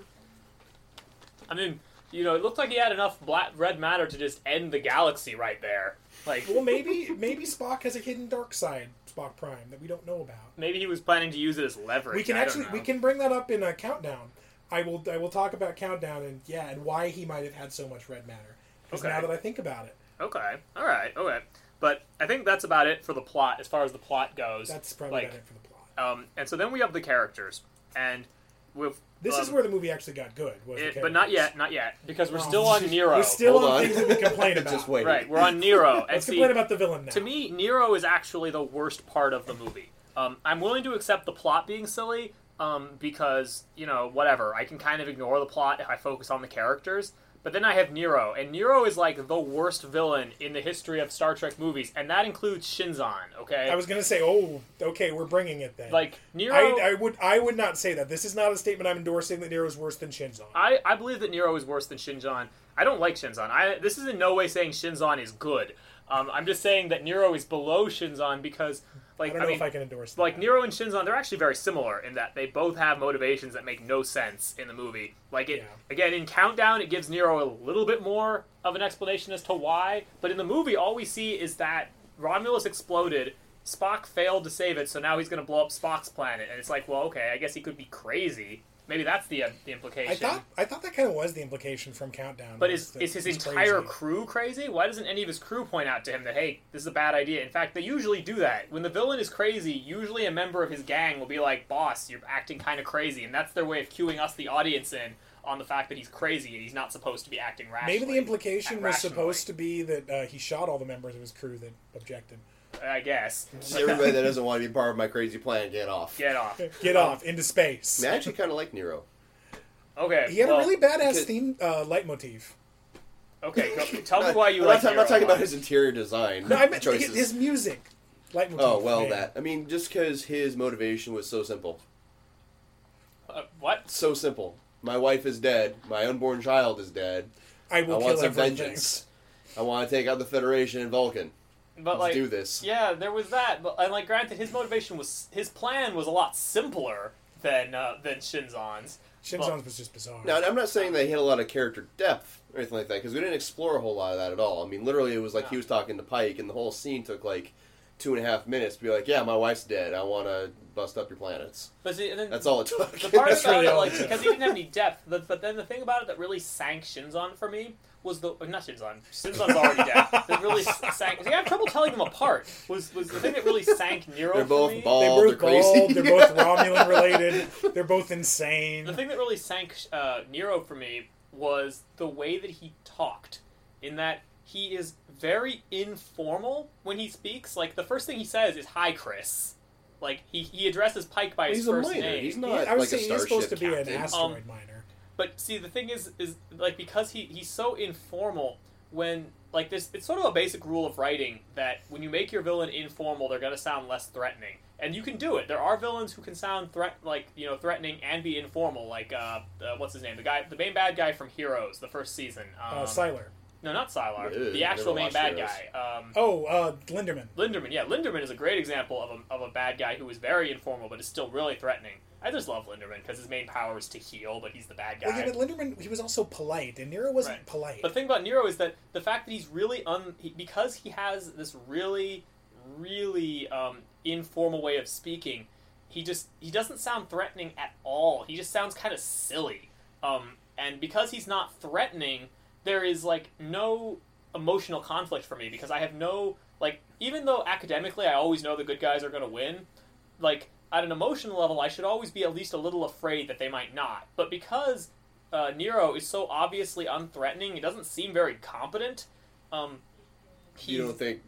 I mean, you know, it looked like he had enough black red matter to just end the galaxy right there. Like Well, maybe maybe Spock has a hidden dark side, Spock Prime, that we don't know about. maybe he was planning to use it as leverage. We can I don't actually know. we can bring that up in a countdown. I will I will talk about countdown and yeah, and why he might have had so much red matter. Because Okay. now that I think about it, Okay. All right. Okay. But I think that's about it for the plot, as far as the plot goes. that's probably like, about it for the plot. um, and so then we have the characters, and with This um, is where the movie actually got good. Was it, the but not characters. yet, not yet, because we're Oh, still on Nero. We're still Hold on, on. things that we complain about. Just wait. Right, we're on Nero. And Let's see, complain about the villain now. to me, Nero is actually the worst part of the movie. Um, I'm willing to accept the plot being silly, um, because, you know, whatever. I can kind of ignore the plot if I focus on the characters. But then I have Nero, and Nero is like the worst villain in the history of Star Trek movies, and that includes Shinzon. Okay, I was gonna say, oh, okay, we're bringing it then. like Nero. I, I would, I would not say that. This is not a statement I'm endorsing that Nero is worse than Shinzon. I, I believe that Nero is worse than Shinzon. I don't like Shinzon. I this is in no way saying Shinzon is good. Um, I'm just saying that Nero is below Shinzon because, like, I don't I know mean, if I can endorse that. like Nero and Shinzon, they're actually very similar in that they both have motivations that make no sense in the movie. Like it Yeah. again in Countdown, it gives Nero a little bit more of an explanation as to why, but in the movie, all we see is that Romulus exploded. Spock failed to save it, so now he's going to blow up Spock's planet, and it's like, well, okay, I guess he could be crazy. Maybe that's the uh, the implication. I thought, I thought that kind of was the implication from Countdown. But was is, that is his he's entire crazy. crew crazy? Why doesn't any of his crew point out to him that, hey, this is a bad idea? In fact, they usually do that. When the villain is crazy, usually a member of his gang will be like, boss, you're acting kind of crazy. And that's their way of cueing us, the audience, in on the fact that he's crazy and he's not supposed to be acting rationally. Maybe the implication was rationally. supposed to be that uh, he shot all the members of his crew that objected. I guess. Everybody that doesn't want to be part of my crazy plan, get off. Get off. Get off into space. I actually kind of like Nero. Okay. He had well, a really badass because- theme uh, leitmotif. Okay, go, tell me why you I'm like not, ta- I'm Nero. not talking about his interior design No, I meant choices. his music. Leitmotif. oh, well, man. that. I mean, just because his motivation was so simple. Uh, what? So simple. My wife is dead. My unborn child is dead. I I will want kill some everything. vengeance. I want to take out the Federation and Vulcan. But Let's like, do this. yeah, there was that. But and like, granted, his motivation was his plan was a lot simpler than uh, than Shinzon's. Shinzon's was just bizarre. Now, I'm not saying that he had a lot of character depth or anything like that, because we didn't explore a whole lot of that at all. I mean, literally, it was like No. he was talking to Pike, and the whole scene took like two and a half minutes to be like, yeah, my wife's dead. I want to bust up your planets. But see, and then That's all it took. the part That's about really it, all like, it is. because he didn't have any depth. But, but then the thing about it that really sank Shinzon for me was the or not Shinzon. Shinzon's already dead. That really s- sank. See, I have trouble telling them apart. Was was the thing that really sank Nero They're for both me? bald. They're they're both crazy. bald. They're both Romulan related. They're both insane. The thing that really sank uh, Nero for me was the way that he talked. In that he is very informal when he speaks. Like the first thing he says is "Hi, Chris." Like he, he addresses Pike by his He's a first minor. name. He's He- not I would like say a he's starship supposed to be captain. an asteroid Um, miner. But see, the thing is, is like because he, he's so informal. When like this, it's sort of a basic rule of writing that when you make your villain informal, they're going to sound less threatening, and you can do it. There are villains who can sound threat like you know threatening and be informal. Like uh, uh what's his name? The guy, the main bad guy from Heroes, the first season. Um, Uh, Sylar. No, not Sylar. Ew, the actual never main watched bad Heroes. guy. Um, Oh, uh, Linderman. Linderman. Yeah, Linderman is a great example of a, of a bad guy who is very informal but is still really threatening. I just love Linderman because his main power is to heal, but he's the bad guy. Well, yeah, but Linderman, he was also polite, and Nero wasn't Right. polite. But the thing about Nero is that the fact that he's really un he, because he has this really, really um, informal way of speaking, he just he doesn't sound threatening at all. He just sounds kind of silly. Um, and because he's not threatening, there is like no emotional conflict for me because I have no like even though academically I always know the good guys are going to win, like at an emotional level I should always be at least a little afraid that they might not. But because uh, Nero is so obviously unthreatening, he doesn't seem very competent. Um, he You don't think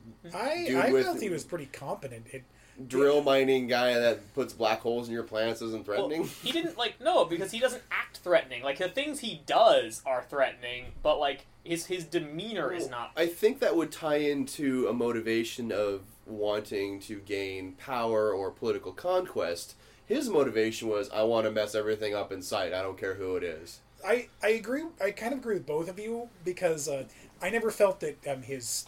I, dude I with- felt he was pretty competent. It, drill mining guy that puts black holes in your planets isn't well, threatening? he didn't like no because he doesn't act threatening. Like the things he does are threatening, but like his his demeanor is not. I think that would tie into a motivation of wanting to gain power or political conquest. His motivation was, I want to mess everything up in sight. I don't care who it is. I, I agree. I kind of agree with both of you because uh, I never felt that um, his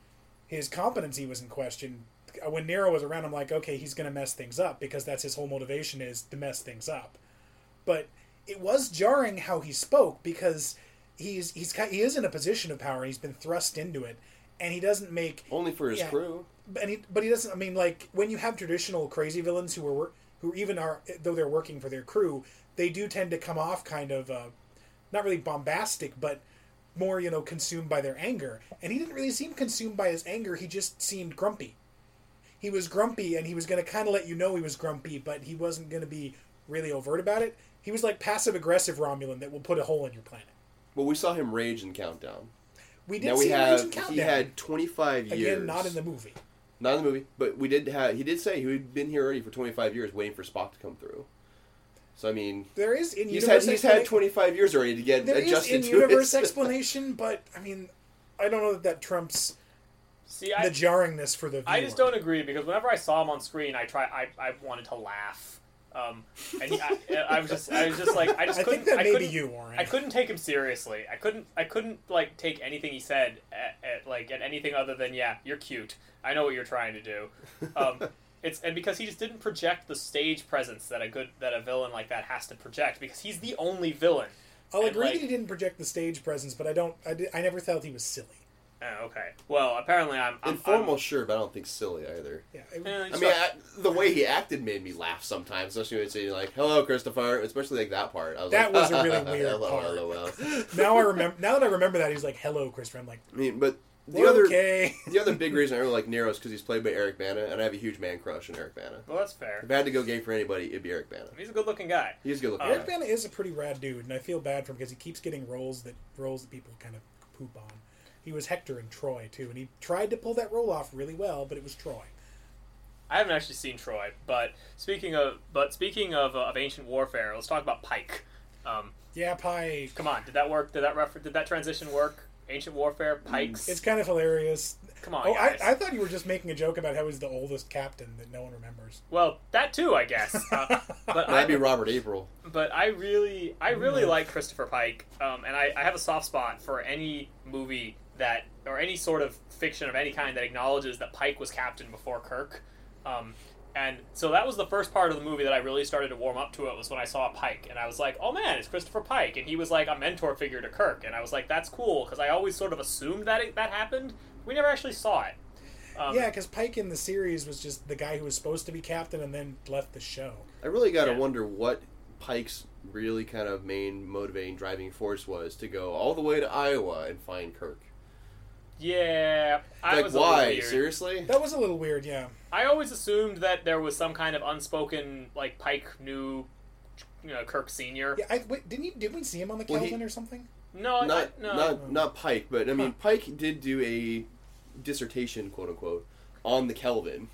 his competency was in question. When Nero was around, I'm like, okay, he's going to mess things up because that's his whole motivation is to mess things up. But it was jarring how he spoke because he's he's ki- he is in a position of power. He's been thrust into it, and he doesn't make Only for his Yeah. crew. and he, but he doesn't. I mean, like when you have traditional crazy villains who are wor- who even are though they're working for their crew, they do tend to come off kind of uh, not really bombastic, but more you know consumed by their anger. And he didn't really seem consumed by his anger. He just seemed grumpy. He was grumpy, and he was going to kind of let you know he was grumpy, but he wasn't going to be really overt about it. He was like passive aggressive Romulan that will put a hole in your planet. Well, we saw him rage in Countdown. We did Now see we him have in Countdown. he had twenty-five years. Again, not in the movie. Not in the movie, but we did have. He did say he had been here already for twenty-five years, waiting for Spock to come through. So I mean, there is in he's had universe he's had twenty-five years already to get there adjusted is in to universe it. explanation, but I mean, I don't know that that trumps See, I, the jarringness for the viewer. I just don't agree because whenever I saw him on screen, I try I, I wanted to laugh. Um, and he, I, I was just I was just like I just I couldn't think that I may be couldn't, you, Warren. I couldn't take him seriously. I couldn't I couldn't like take anything he said at, at like at anything other than yeah, you're cute. I know what you're trying to do. Um, it's and because he just didn't project the stage presence that a good that a villain like that has to project because he's the only villain. I'll and, agree like, that he didn't project the stage presence, but I don't. I, did, I never felt he was silly. Oh, okay. Well, apparently I'm, I'm Informal, I'm, sure, but I don't think silly either. Yeah, it, eh, I just mean, not- I, the way he acted made me laugh sometimes, especially when he'd say like "Hello, Christopher," especially like that part. I was That like, was a really weird hello, part. hello, well. now I remember. Now that I remember that, he's like, "Hello, Christopher." I'm like, I mean, but the "We're other okay." the other big reason I really like Nero is because he's played by Eric Bana, and I have a huge man crush on Eric Bana. well, that's fair. If I had to go gay for anybody, it'd be Eric Bana. He's a good-looking guy. He's a good looking. Uh, Eric Bana is a pretty rad dude, and I feel bad for him because he keeps getting roles that roles that people kind of poop on. He was Hector in Troy too, and he tried to pull that role off really well, but it was Troy. I haven't actually seen Troy, but speaking of but speaking of, uh, of ancient warfare, let's talk about Pike. Um, Yeah, Pike. come on, did that work? Did that refer- Did that transition work? Ancient warfare, Pikes. It's kind of hilarious. Come on, Oh, I, guys. I thought you were just making a joke about how he's the oldest captain that no one remembers. Well, that too, I guess. Uh, but I That'd be Robert April. but I really I really No. like Christopher Pike, um, and I, I have a soft spot for any movie that or any sort of fiction of any kind that acknowledges that Pike was captain before Kirk. Um, and so that was the first part of the movie that I really started to warm up to it was when I saw Pike, and I was like, oh man, it's Christopher Pike, and he was like a mentor figure to Kirk, and I was like, that's cool, because I always sort of assumed that it, that happened. We never actually saw it. Um, Yeah, because Pike in the series was just the guy who was supposed to be captain and then left the show. I really got to Yeah. wonder what Pike's really kind of main motivating driving force was to go all the way to Iowa and find Kirk. Yeah, I Like, was a little why? weird. Seriously? That was a little weird, yeah. I always assumed that there was some kind of unspoken, like Pike knew, you know, Kirk Senior. Yeah, I, wait, didn't you, did we see him on the Well, he- Kelvin or something? No, Not, I, no. not, not Pike, but I mean, Huh. Pike did do a dissertation, quote unquote, on the Kelvin,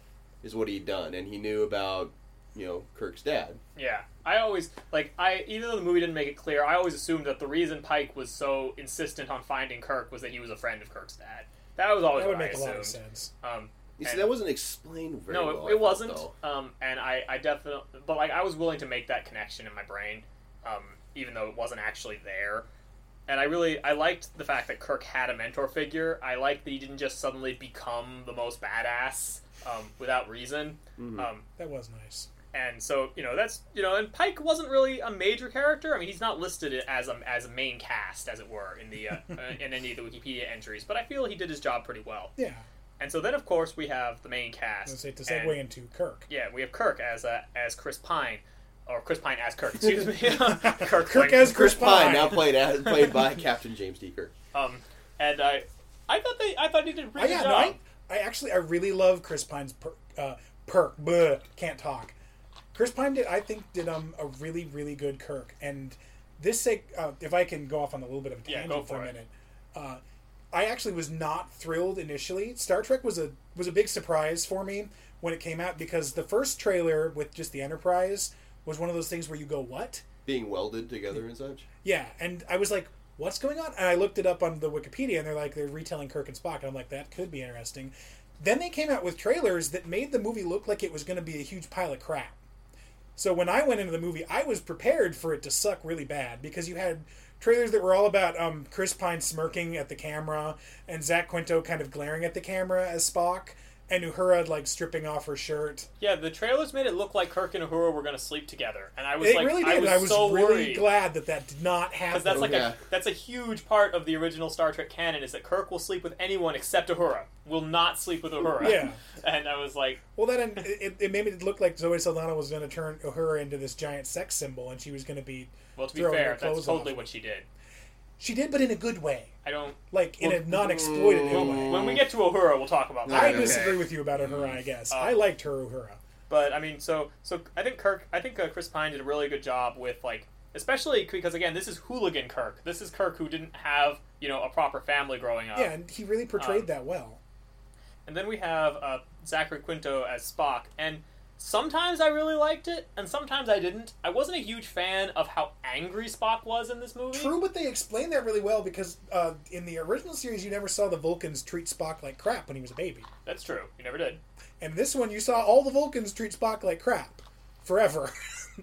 is what he'd done, and he knew about, you know, Kirk's dad. Yeah, I always like I even though the movie didn't make it clear, I always assumed that the reason Pike was so insistent on finding Kirk was that he was a friend of Kirk's dad. That was always That would what make I a lot of assumed. sense. Um, You see, and- that wasn't explained very no, well. it, I it thought, wasn't. though. Um, and I, I definitely, but like I was willing to make that connection in my brain, um, even though it wasn't actually there. And I really, I liked the fact that Kirk had a mentor figure. I liked that he didn't just suddenly become the most badass um, without reason. Mhm. Um, That was nice. and so, you know, that's, you know, and Pike wasn't really a major character. I mean, he's not listed as a, as a main cast, as it were, in the uh, uh, in any of the Wikipedia entries, but I feel he did his job pretty well. Yeah. And so then, of course, we have the main I was cast. going to say, to segue and- into Kirk. Yeah, we have Kirk as uh, as Chris Pine, or Chris Pine as Kirk. Excuse me, Kirk, Kirk playing- as Chris Chris Pine, Pine. now played as, played by Captain James Deaker. Um, and I, I thought they, I thought he did a Oh, pretty yeah, good no, job. I, I actually, I really love Chris Pine's per, uh, perk. Bleh, can't talk. Chris Pine did, I think, did um a really, really good Kirk. And this sake, uh, if I can go off on a little bit of a Yeah, tangent go for for a it. minute, uh, I actually was not thrilled initially. Star Trek was a was a big surprise for me when it came out because the first trailer with just the Enterprise was one of those things where you go, what? Being welded together and such. Yeah, and I was like, what's going on? And I looked it up on the Wikipedia, and they're like, they're retelling Kirk and Spock, and I'm like, that could be interesting. Then they came out with trailers that made the movie look like it was going to be a huge pile of crap. So when I went into the movie, I was prepared for it to suck really bad, because you had trailers that were all about um, Chris Pine smirking at the camera, and Zach Quinto kind of glaring at the camera as Spock, and Uhura like stripping off her shirt. Yeah, the trailers made it look like Kirk and Uhura were going to sleep together, and I was It like, really did, I and was, I was so really worried. glad that that did not happen. Because that's like Yeah. a that's a huge part of the original Star Trek canon is that Kirk will sleep with anyone except Uhura. Will not sleep with Uhura. Yeah. And I was like, Well, then it, it made it look like Zoe Saldana was going to turn Uhura into this giant sex symbol, and she was going to be. well, to be throwing her fair, that's clothes totally off. what she did. She did, but in a good way, I don't. like in Well, a non-exploitative well, way. When we get to Uhura, we'll talk about that. I okay. disagree with you about Uhura. I guess Uh, I liked her Uhura. But I mean, so so I think Kirk, I think uh, Chris Pine did a really good job with like, especially because again, this is hooligan Kirk. This is Kirk who didn't have you know a proper family growing up. Yeah, and he really portrayed um, that well. And then we have uh, Zachary Quinto as Spock, and sometimes I really liked it, and sometimes I didn't. I wasn't a huge fan of how angry Spock was in this movie. True, but they explained that really well because uh, in the original series, you never saw the Vulcans treat Spock like crap when he was a baby. That's true. You never did. And this one, you saw all the Vulcans treat Spock like crap. Forever.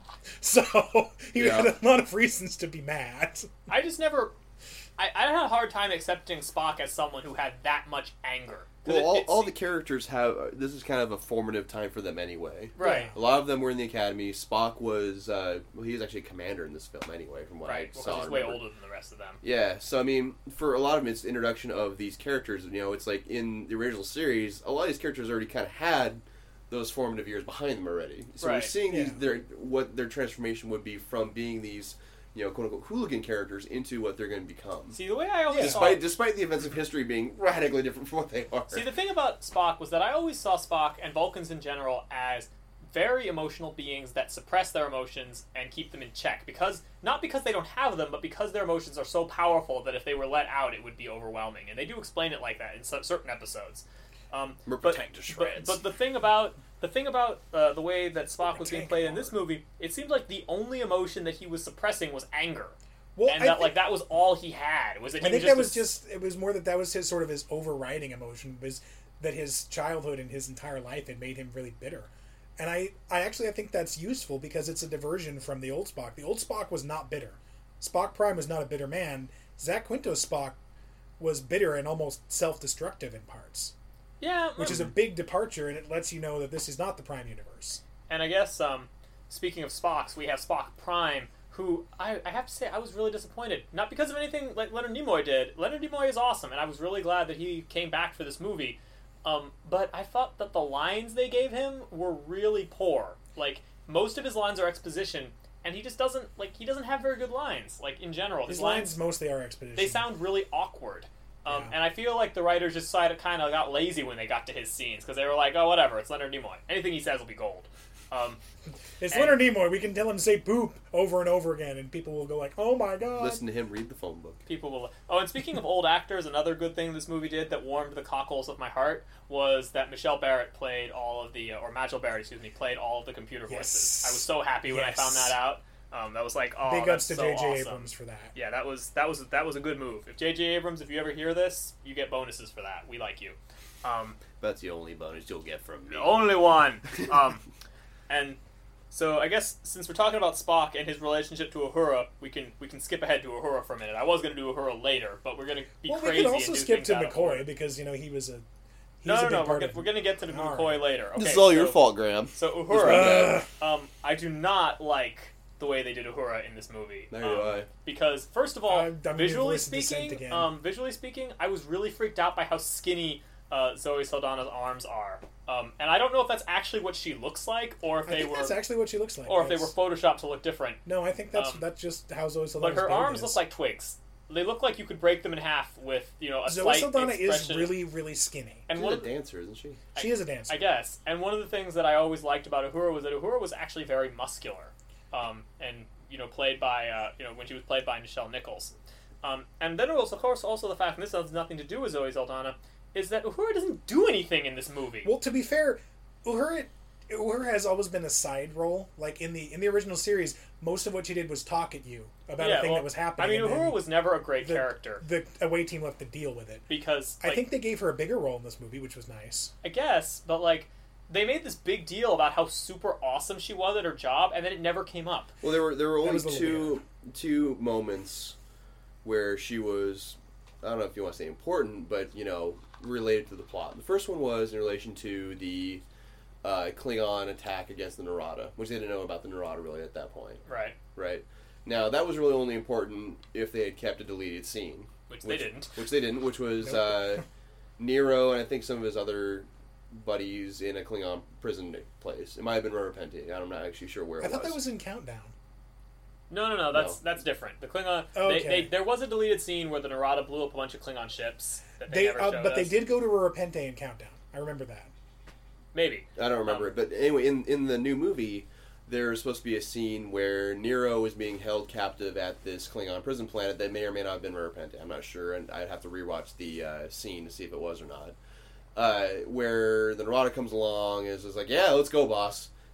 So, he Yeah. had a lot of reasons to be mad. I just never... I, I had a hard time accepting Spock as someone who had that much anger. 'Cause Well, it- all, it all se- the characters have. Uh, this is kind of a formative time for them anyway. Right. Yeah. A lot of them were in the academy. Spock was. Uh, well, he was actually a commander in this film anyway, from what Right, I because saw. he's and way remembered. older than the rest of them. Yeah, so I mean, for a lot of them, it's the introduction of these characters. You know, it's like in the original series, a lot of these characters already kind of had those formative years behind them already. So we're Right. seeing these Yeah. their what their transformation would be from being these, you know, quote unquote hooligan characters into what they're going to become. See, the way I always Yeah. saw... Despite despite the events of history being radically different from what they are. See, the thing about Spock was that I always saw Spock and Vulcans in general as very emotional beings that suppress their emotions and keep them in check. Because not because they don't have them, but because their emotions are so powerful that if they were let out, it would be overwhelming. And they do explain it like that in so- certain episodes. Um, Rip but, the tank to but, shreds. but the thing about the thing about uh, the way that Spock the was being tank played in this hard. movie, it seemed like the only emotion that he was suppressing was anger. Well, and I that think, like that was all he had. Was that he I think was that just was a- just, it was more that that was his sort of his overriding emotion, was that his childhood and his entire life had made him really bitter. And I, I actually I think that's useful because it's a diversion from the old Spock. The old Spock was not bitter. Spock Prime was not a bitter man. Zach Quinto's Spock was bitter and almost self-destructive in parts, yeah, which is a big departure, and it lets you know that this is not the Prime universe. And I guess, um, speaking of Spocks, we have Spock Prime, who I, I have to say I was really disappointed. Not because of anything like Leonard Nimoy did. Leonard Nimoy is awesome, and I was really glad that he came back for this movie. Um, but I thought that the lines they gave him were really poor. Like, most of his lines are exposition, and he just doesn't, like, he doesn't have very good lines, like, in general. His His lines mostly are exposition. they sound really awkward. Um, Yeah. And I feel like the writers just kind of kind of got lazy when they got to his scenes, because they were like, oh, whatever, it's Leonard Nimoy. Anything he says will be gold. Um, It's and- Leonard Nimoy. We can tell him to say "boop" over and over again, and people will go like, "Oh my god!" Listen to him read the phone book. people will... Oh, and speaking of old actors, another good thing this movie did that warmed the cockles of my heart was that Michelle Barrett played all of the... Uh, or Majel Barrett, excuse me, played all of the computer Yes. voices. I was so happy when I Yes. found that out. Um, that was like, oh, Big that's ups to so J J awesome. Abrams for that. Yeah, that was that was that was a good move. If J J Abrams, if you ever hear this, you get bonuses for that. We like you. Um, That's the only bonus you'll get from me. the only one. Um, and so I guess since we're talking about Spock and his relationship to Uhura, we can we can skip ahead to Uhura for a minute. I was going to do Uhura later, but we're going to be Well, crazy we could also and do skip things to out of McCoy order. because you know he was a. He's No, a no, big no. We're, part get, of we're going to get to the All McCoy right. later. Okay, This is all your so- fault, Graham. So Ugh. Uhura, um, I do not like the way they did Uhura in this movie. Neither um, do I. Because first of all, I'm- I'm gonna visually voice dissent speaking, again. um, visually speaking, I was really freaked out by how skinny uh, Zoe Saldana's arms are. Um, and I don't know if that's actually what she looks like, or if I they think were, that's actually what she looks like. or if they yes. were photoshopped to look different. No, I think that's um, that's just how Zoe But Saldana's her build arms is. look like twigs. They look like you could break them in half with, you know, a Zoe slight Saldana is expression. really really skinny. And She's one a of the, dancer, isn't she? She is a dancer. I guess. And one of the things that I always liked about Uhura was that Uhura was actually very muscular, um, and you know, played by uh, you know when she was played by Nichelle Nichols. Um, and then it was, of course, also the fact, and this has nothing to do with Zoe Saldana, is that Uhura doesn't do anything in this movie. Well, to be fair, Uhura, Uhura has always been a side role. Like in the in the original series, most of what she did was talk at you about yeah, a thing well, that was happening. I mean, and then Uhura was never a great the- character The away team left to deal with it. because I like, think they gave her a bigger role in this movie, which was nice. I guess, but like they made this big deal about how super awesome she was at her job, and then it never came up. Well, there were there were only was a little two two moments where she was, I don't know if you want to say important, but you know, related to the plot. The first one was in relation to the uh, Klingon attack against the Narada, which they didn't know about the Narada really at that point, Right. right? Now that was really only important if they had kept a deleted scene, Which, they didn't. which they didn't, which was Nope. uh, Nero and I think some of his other buddies in a Klingon prison place. It might have been Rorapenti. I'm not actually sure where it I thought was. that was in Countdown. No, no, no. That's No. that's different. The Klingon. Okay. They, they, there was a deleted scene where the Narada blew up a bunch of Klingon ships that they, They, never uh, showed but they us. did go to Rurapente in Countdown. I remember that. Maybe. I don't remember Um, it, but anyway, in in the new movie, there's supposed to be a scene where Nero is being held captive at this Klingon prison planet that may or may not have been Rurapente. I'm not sure, and I'd have to rewatch the uh, scene to see if it was or not. Uh, where the Narada comes along and is just like, "Yeah, let's go, boss,"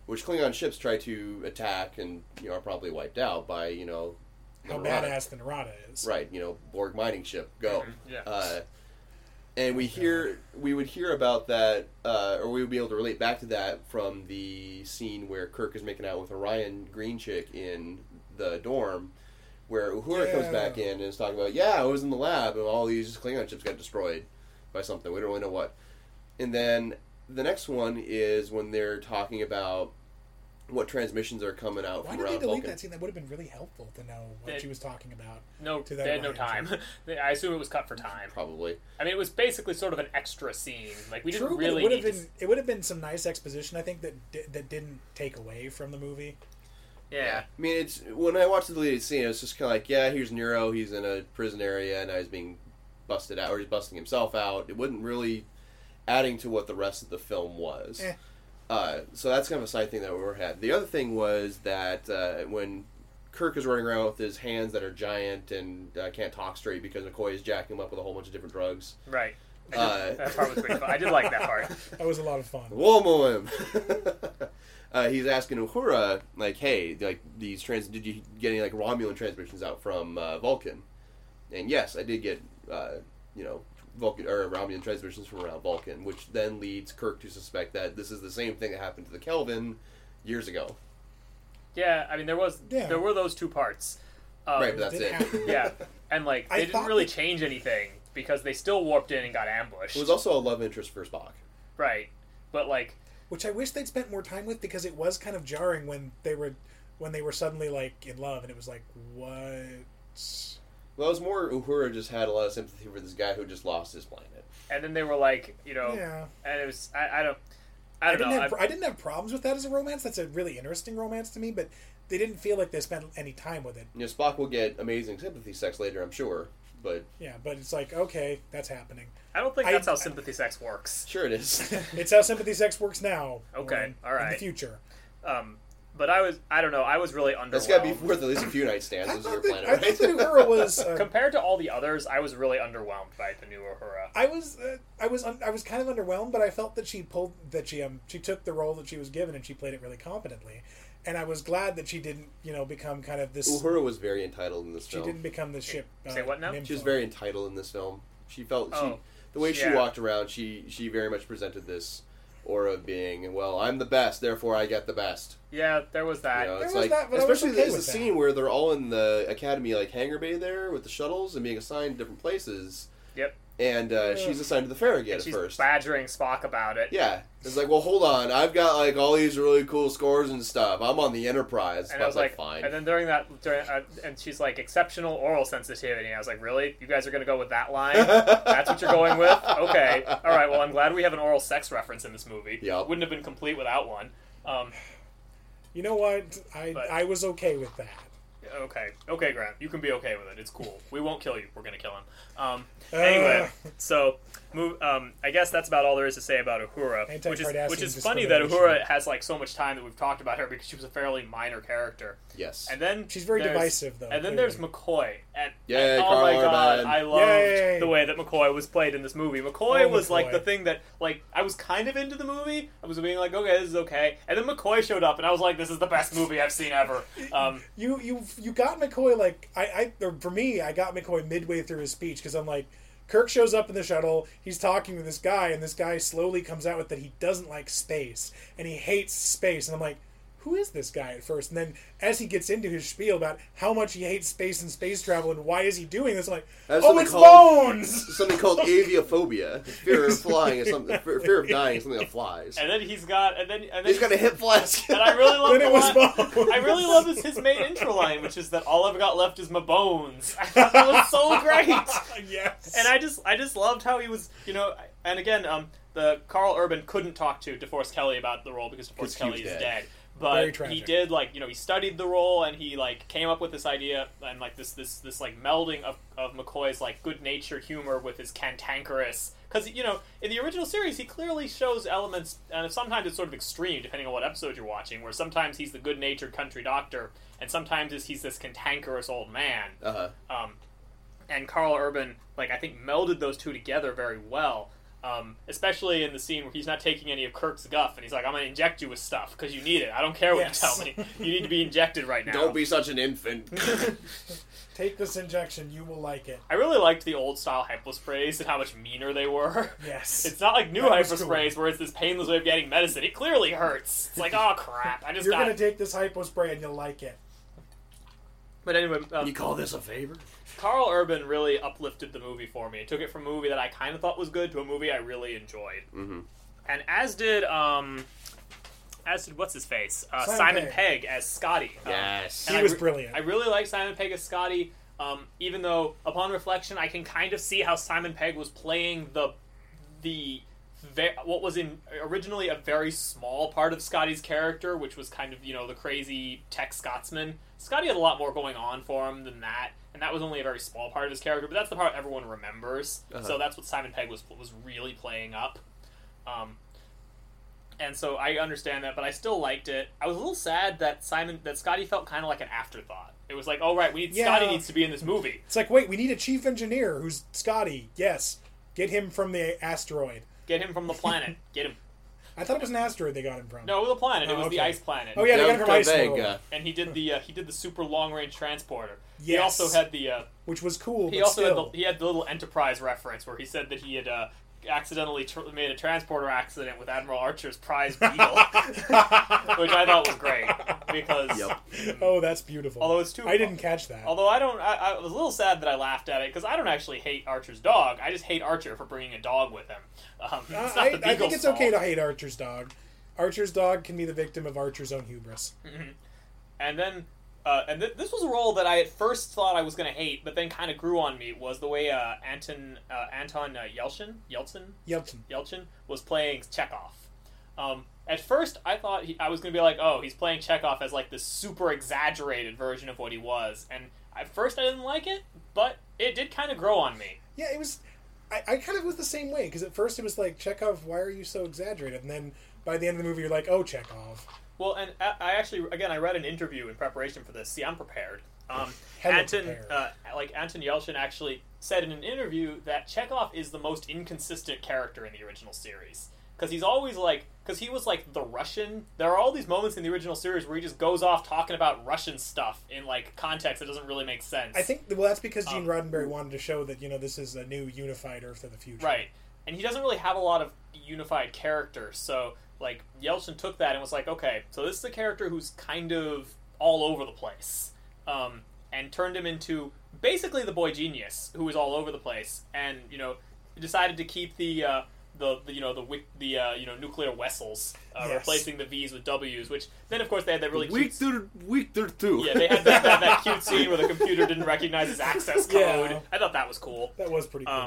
which Klingon ships try to attack and you know are promptly wiped out by you know how Narada. badass the Narada is. Right, you know Borg mining ship go. Mm-hmm. Yeah. Uh, and we hear we would hear about that, uh, or we would be able to relate back to that from the scene where Kirk is making out with Orion Green chick in the dorm, where Uhura Yeah. comes back in and is talking about, yeah, I was in the lab and all these Klingon ships got destroyed by something. We don't really know what. And then the next one is when they're talking about what transmissions are coming out Why from did they around delete Vulcan. that scene? That would have been really helpful to know what They- she was talking about. No, to that they had no Orion time. I assume it was cut for time. Probably. I mean, it was basically sort of an extra scene. Like we True, didn't but really it would have need been to... it would have been some nice exposition. I think that di- that didn't take away from the movie. Yeah. I mean, it's when I watched the deleted scene, it was just kind of like, yeah, here's Nero. He's in a prison area, and now he's being busted out, or he's busting himself out. It wasn't really adding to what the rest of the film was. Eh. Uh, so that's kind of a side thing that we had. The other thing was that uh, when Kirk is running around with his hands that are giant and uh, can't talk straight because McCoy is jacking him up with a whole bunch of different drugs. Right. I did, Uh, that part was pretty fun. I did like that part. That was a lot of fun. Womo him. uh, he's asking Uhura, like, hey, like these trans, did you get any like Romulan transmissions out from uh, Vulcan? And yes, I did get, uh, you know, Vulcan or Romulan transmissions from around Vulcan, which then leads Kirk to suspect that this is the same thing that happened to the Kelvin years ago. Yeah, I mean, there was Yeah. there were those two parts. Um, Right, but that's Did it. happen. yeah, and like I they didn't thought really that- change anything because they still warped in and got ambushed. It was also a love interest for Spock. Right, but like Which I wish they'd spent more time with because it was kind of jarring when they were when they were suddenly like in love and it was like what. Well, it was more Uhura just had a lot of sympathy for this guy who just lost his planet. and then they were like, you know, Yeah. and it was I, I don't I I don't didn't know. have I- I didn't have problems with that as a romance. That's a really interesting romance to me, but they didn't feel like they spent any time with it. You know, Spock will get amazing sympathy sex later, I'm sure, but Yeah, but it's like okay, that's happening. I don't think I- that's how sympathy sex works. sure it is. It's how sympathy sex works now. Okay, or in, all in right. the future. Um, but I was I don't know. I was really underwhelmed. That's got to be worth at least a few night stands. I This is your thought, planet, that, I right? thought that Uhura was. Uh, Compared to all the others, I was really underwhelmed by the new Uhura. I was uh, I was un- I was kind of underwhelmed, but I felt that she pulled that she um she took the role that she was given and she played it really competently, and I was glad that she didn't you know become kind of this. Uhura was very entitled in this She film. didn't become the ship. Uh, Say what now? nympho. She was very entitled in this film. She felt she Oh, the way she yeah. walked around. She she very much presented this aura of being, well, I'm the best, therefore I get the best. Yeah, there was that. You know, There it's was like, that, but I was especially okay there's a with that. scene where they're all in the academy like hangar bay there with the shuttles and being assigned different places. Yep. And uh, she's assigned to the Farragut And at she's first. badgering Spock about it. Yeah, it's like, well, hold on, I've got like all these really cool scores and stuff. I'm on the Enterprise. And I was like, fine. and then during that, during, uh, and she's like, exceptional oral sensitivity. And I was like, really? You guys are going to go with that line? That's what you're going with? Okay. All right. Well, I'm glad we have an oral sex reference in this movie. Yep. Wouldn't have been complete without one. Um, You know what? I But- I was okay with that. okay. Okay, Grant. You can be okay with it. It's cool. We won't kill you. We're going to kill him. Um, Uh. anyway, so move. Um, I guess that's about all there is to say about Uhura, which is Anti-Cardassian which is funny that discrimination. Uhura has like so much time that we've talked about her because she was a fairly minor character. yes. And then She's very there's- divisive, though, And then clearly. there's McCoy, and, Yay, and oh Carl my god, Urban. I loved Yay. the way that McCoy was played in this movie. McCoy Oh, was like McCoy. the thing that, like, I was kind of into the movie. I was being like, okay, this is okay, and then McCoy showed up, and I was like, this is the best movie I've seen ever. Um, You you you got McCoy like I I or for me I got McCoy midway through his speech because I'm like Kirk shows up in the shuttle, he's talking to this guy, and this guy slowly comes out with that he doesn't like space and he hates space, and I'm like, who is this guy at first? And then as he gets into his spiel about how much he hates space and space travel and why is he doing this, I'm like, That's oh, something it's called- Bones! Something called aviophobia, fear of flying, is something. Fear fear of dying is something that flies. and then he's got, and then, and then He's got a hip flask. And I really love Then the it was line- Bones. I really love his, his main intro line, which is that all I've got left is my bones. I thought that was so great. Yes. And I just I just loved how he was, you know, and again, um, the Carl Urban couldn't talk to DeForest Kelly about the role because DeForest 'Cause he Kelly was is dead. dead. Very But he tragic. did, like, you know, he studied the role and he like came up with this idea and like this this this like melding of, of McCoy's like good natured humor with his cantankerous, because you know in the original series he clearly shows elements, and sometimes it's sort of extreme depending on what episode you're watching, where sometimes he's the good natured country doctor and sometimes he's this cantankerous old man. Uh-huh. Um, and Carl Urban, like, I think melded those two together very well. Um, especially in the scene where he's not taking any of Kirk's guff, and he's like, I'm going to inject you with stuff, because you need it. I don't care what Yes. you tell me. You need to be injected right now. Don't be such an infant. Take this injection, you will like it. I really liked the old-style hyposprays and how much meaner they were. Yes. It's not like new That was hyposprays cool. where it's this painless way of getting medicine. It clearly hurts. It's like, oh, crap. I just You're got... going to take this hypo spray and you'll like it. But anyway, um, You call this a favor? Carl Urban really uplifted the movie for me. It took it from a movie that I kind of thought was good to a movie I really enjoyed. Mm-hmm. And as did, um... As did, what's his face? Uh, Simon Simon Pegg. Pegg as Scotty. Um, Yes. and He I was re- brilliant. I really like Simon Pegg as Scotty, um, even though, upon reflection, I can kind of see how Simon Pegg was playing the the ve- what was in originally a very small part of Scotty's character, which was kind of, you know, the crazy tech Scotsman. Scotty had a lot more going on for him than that, and that was only a very small part of his character, but that's the part everyone remembers. Uh-huh. So that's what Simon Pegg was was really playing up. Um, And so I understand that, but I still liked it. I was a little sad that Simon, that Scotty felt kind of like an afterthought. It was like, oh right, we need Yeah. Scotty needs to be in this movie. It's like, wait, we need a chief engineer who's Scotty. Yes. Get him from the asteroid. Get him from the planet. Get him. I thought it was an asteroid they got him from. No, it was a planet. It Oh, was the okay. ice planet. Oh, yeah, they got him from Ice Delta World, Vega. And he did the uh, he did the super long range transporter. He Yes. also had the uh, which was cool, he but also still. had the, he had the little Enterprise reference where he said that he had uh, accidentally tr- made a transporter accident with Admiral Archer's prize beetle, which I thought was great because Yep. Oh, that's beautiful. although it's too I didn't catch that. Although I don't, I, I was a little sad that I laughed at it because I don't actually hate Archer's dog. I just hate Archer for bringing a dog with him. Um, it's Uh, not I, the I think Beagle's it's okay fault. to hate Archer's dog. Archer's dog can be the victim of Archer's own hubris. And then, uh, and th- this was a role that I at first thought I was going to hate, but then kind of grew on me. Was the way uh, Anton uh, Anton uh, Yelchin Yeltsin Yeltsin. Yelchin was playing Chekhov. Um, at first, I thought he, I was going to be like, oh, he's playing Chekhov as like this super exaggerated version of what he was. And at first, I didn't like it, but it did kind of grow on me. Yeah, it was. I, I kind of was the same way because at first it was like, Chekhov, why are you so exaggerated? And then by the end of the movie, you're like, oh, Chekhov. Well, and I I actually, again, I read an interview in preparation for this. See, I'm prepared. Um, Hella Anton, prepared. uh, like Anton Yelchin, actually said in an interview that Chekhov is the most inconsistent character in the original series because he's always like, because he was like the Russian. There are all these moments in the original series where he just goes off talking about Russian stuff in like context that doesn't really make sense. I think, well, that's because Gene Um, Roddenberry wanted to show that, you know, this is a new unified Earth of the future. Right. And he doesn't really have a lot of unified characters, so, like, Yelchin took that and was like, okay, so this is a character who's kind of all over the place, um, and turned him into basically the boy genius, who is all over the place, and, you know, decided to keep the, uh, the, the you know, the, wic- the uh, you know, nuclear vessels, uh, Yes. replacing the V's with W's, which, then, of course, they had that really Week cute... there, week there too. Yeah, they had that, that, that cute scene where the computer didn't recognize his access code. Yeah. I thought that was cool. That was pretty cool. Um,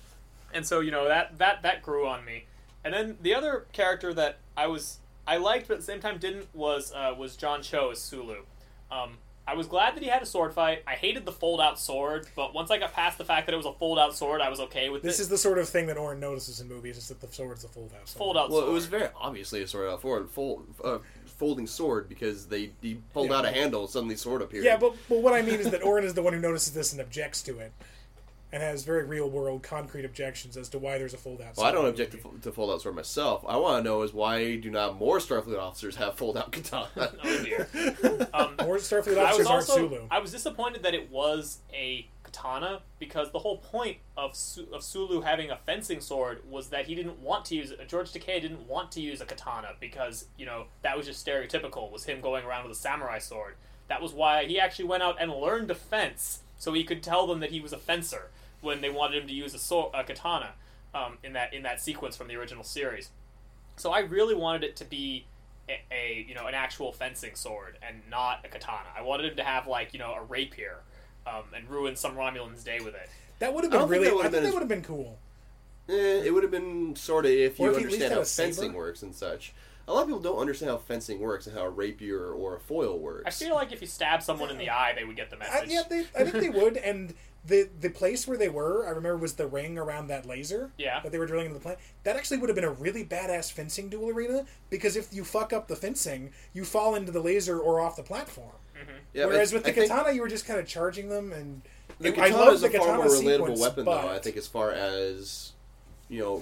and so, you know, that, that, that grew on me. And then the other character that I was I liked but at the same time didn't was uh, was John Cho as Sulu. Um, I was glad that he had a sword fight. I hated the fold out sword, but once I got past the fact that it was a fold out sword, I was okay with this it. is the sort of thing that Oren notices in movies, is that the sword's a fold-out sword. Fold out Well, sword. it was very obviously a sword out forward, fold, uh, folding sword because they he pulled Yeah. out a handle and suddenly sword appeared. Yeah, but, but what I mean is that Oren is the one who notices this and objects to it. And has very real-world, concrete objections as to why there's a fold-out sword. Well, I don't in the object to, movie. fo- to fold out sword myself. I want to know is why do not more Starfleet officers have fold out katana? Oh dear. Um, More Starfleet I was officers aren't also Sulu. I was disappointed that it was a katana because the whole point of Su- of Sulu having a fencing sword was that he didn't want to use it. George Takei didn't want to use a katana because, you know, that was just stereotypical, was him going around with a samurai sword. That was why he actually went out and learned to fence so he could tell them that he was a fencer when they wanted him to use a, sword, a katana um, in that in that sequence from the original series. So I really wanted it to be a, a you know an actual fencing sword and not a katana. I wanted him to have like you know a rapier um, and ruin some Romulan's day with it. That would have I been don't think really. that I would've think been that as- would have been cool. Eh, it would have been sort of if you Or if he at least understand had how a saber. fencing works and such. A lot of people don't understand how fencing works and how a rapier or a foil works. I feel like if you stab someone in the eye, they would get the I, message. yeah, they, I think they would. And the the place where they were, I remember, was the ring around that laser. Yeah. That they were drilling into the planet. That actually would have been a really badass fencing duel arena because if you fuck up the fencing, you fall into the laser or off the platform. Yeah, Whereas but with the I think katana, you were just kind of charging them, and the I katana love is the a far katana more relatable sequence, weapon, but though. I think as far as you know,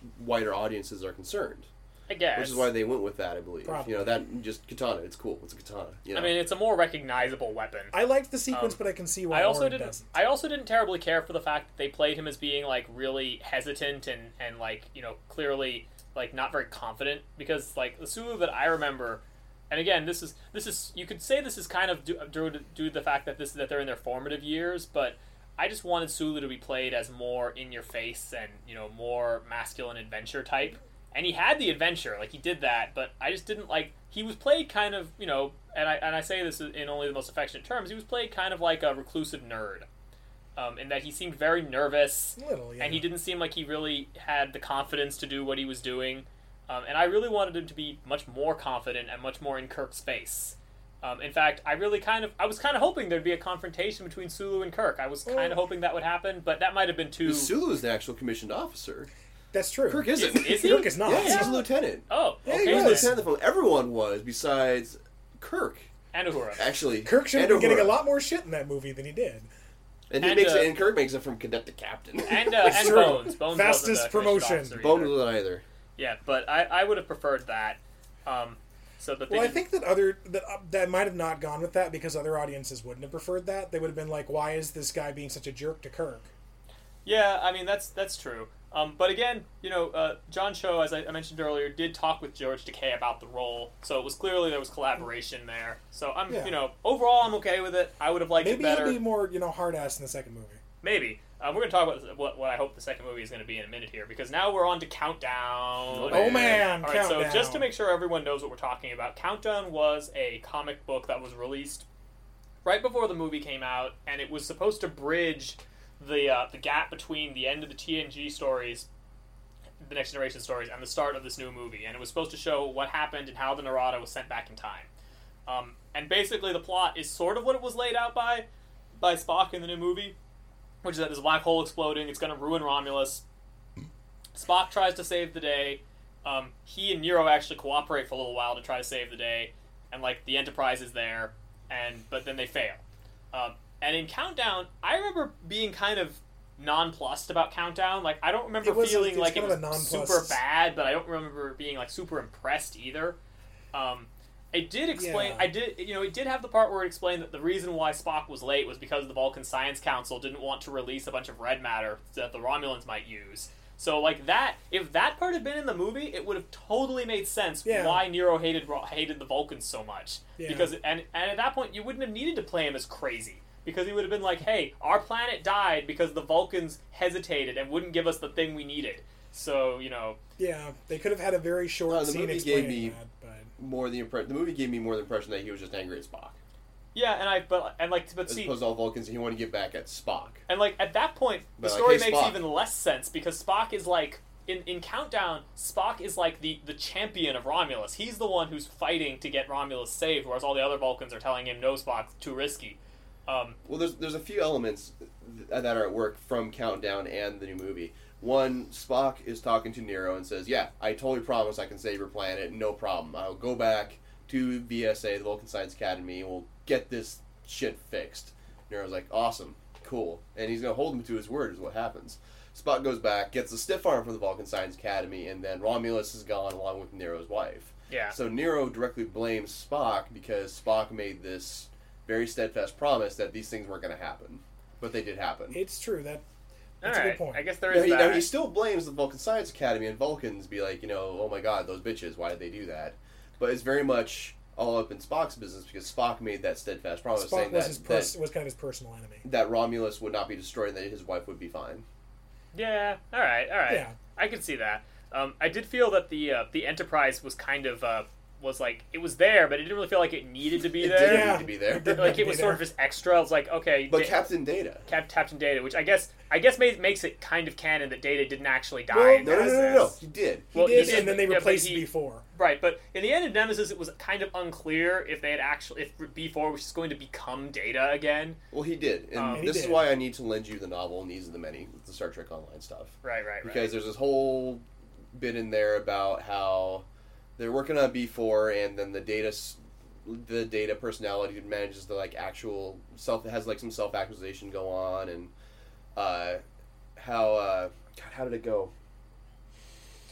wider audiences are concerned. I guess. Which is why they went with that, I believe. Probably. You know, that just katana. It's cool. It's a katana. You know? I mean, it's a more recognizable weapon. I liked the sequence, Um, but I can see why I also Lauren didn't. doesn't. I also didn't terribly care for the fact that they played him as being like really hesitant and and like you know clearly like not very confident because like the Sulu that I remember, and again this is this is you could say this is kind of due, due, to, due to the fact that this that they're in their formative years, but I just wanted Sulu to be played as more in your face and you know more masculine adventure type. And he had the adventure, like he did that, but I just didn't like. He was played kind of, you know, and I and I say this in only the most affectionate terms. He was played kind of like a reclusive nerd, um, in that he seemed very nervous, Little, yeah. and he didn't seem like he really had the confidence to do what he was doing. Um, and I really wanted him to be much more confident and much more in Kirk's face. Um, in fact, I really kind of, I was kind of hoping there'd be a confrontation between Sulu and Kirk. I was kind of Oh. hoping that would happen, but that might have been too. Sulu is the actual commissioned officer. That's true. Kirk isn't. Is, is he? Kirk is not. Yeah, Yeah. he's a lieutenant. Oh, Yeah, okay. he He's a was. lieutenant. From everyone was besides Kirk. And Uhura. Actually, Kirk should have and been getting a Uhura. lot more shit in that movie than he did. And he And, makes uh, it. And Kirk makes it from cadet to captain. And uh, It's and true. Bones. Bones Fastest wasn't the promotion. commissioned officer Bone either. wasn't either. Yeah, but I, I would have preferred that. Um, so the thing Well, I think that other that uh, that might have not gone with that because other audiences wouldn't have preferred that. They would have been like, "Why is this guy being such a jerk to Kirk?" yeah, I mean that's that's true. Um, but again, you know, uh, John Cho, as I, I mentioned earlier, did talk with George Takei about the role, so it was clearly there was collaboration there. So I'm, Yeah. you know, overall I'm okay with it. I would have liked Maybe it better. he'll be more, you know, hard ass in the second movie. Maybe. Uh, we're going to talk about what, what I hope the second movie is going to be in a minute here, because now we're on to Countdown. Oh man, All right, so Countdown. just to make sure everyone knows what we're talking about, Countdown was a comic book that was released right before the movie came out, and it was supposed to bridge the uh, the gap between the end of the T N G stories, the Next Generation stories, and the start of this new movie. And it was supposed to show what happened and how the Narada was sent back in time. Um, and basically, the plot is sort of what it was laid out by by Spock in the new movie, which is that there's a black hole exploding. It's going to ruin Romulus. Spock tries to save the day. Um, he and Nero actually cooperate for a little while to try to save the day, and like the Enterprise is there, and but then they fail. Um, and in Countdown, I remember being kind of nonplussed about Countdown. Like I don't remember It was a- feeling it's like it kind was of a nonplussed- super bad, but I don't remember being like super impressed either. Um, it did explain. Yeah. I did. You know, it did have the part where it explained that the reason why Spock was late was because the Vulcan Science Council didn't want to release a bunch of red matter that the Romulans might use. So, like that, if that part had been in the movie, it would have totally made sense Yeah. why Nero hated hated the Vulcans so much. Yeah. Because and and at that point, you wouldn't have needed to play him as crazy. Because he would have been like, hey, our planet died because the Vulcans hesitated and wouldn't give us the thing we needed. So, you know, Yeah, they could have had a very short No, the scene movie explaining gave me- that, but More the impre- The movie gave me more the impression that he was just angry at Spock, yeah, and I, but, and like, but as see, opposed to all Vulcans, and he wanted to get back at Spock. and like, at that point, the But like, story hey, makes Spock. even less sense because Spock is like, in, in Countdown, Spock is like the, the champion of Romulus. He's the one who's fighting to get Romulus saved, whereas all the other Vulcans are telling him, no, Spock, too risky. Um, Well, there's there's a few elements th- that are at work from Countdown and the new movie. One, Spock is talking to Nero and says, "Yeah, I totally promise I can save your planet, no problem. I'll go back to V S A, the Vulcan Science Academy, and we'll get this shit fixed." Nero's like, "Awesome, cool," and he's gonna hold him to his word. Is what happens. Spock goes back, gets a stiff arm from the Vulcan Science Academy, and then Romulus is gone along with Nero's wife. yeah. So Nero directly blames Spock because Spock made this very steadfast promise that these things weren't going to happen, but they did happen. it's true that All that's a right. good point. I guess there Now is he, that. now he still blames the Vulcan Science Academy and Vulcans, be like, you know, oh my god, those bitches, why did they do that? But it's very much all up in Spock's business because Spock made that steadfast promise Spock saying was that, his pers- that was kind of his personal enemy. that Romulus would not be destroyed and that his wife would be fine. Yeah. All right. All right. Yeah. I can see that. Um, I did feel that the uh, the Enterprise was kind of uh, was like it was there, but it didn't really feel like it needed to be It there. didn't Yeah. need to be there. It did. Like it Be was sort there. of just extra. I was like, okay, But Da- Captain Data. Cap- Captain Data, which I guess I guess ma- makes it kind of canon that Data didn't actually die. Well, in No, no, no, no, no. Nemesis. He did. He Well, did, he did, and then they yeah, but replaced he- B four. Right, but in the end of Nemesis, it was kind of unclear if they had actually if B four was just going to become Data again. Well, he did. And Um, He this is did. why I need to lend you the novel Needs of the Many, the Star Trek Online stuff. Right, right, right. Because there's this whole bit in there about how they're working on B four, and then the data, s- the data personality manages to like actual self has like some self accusation go on, and uh, how uh, God, how did it go?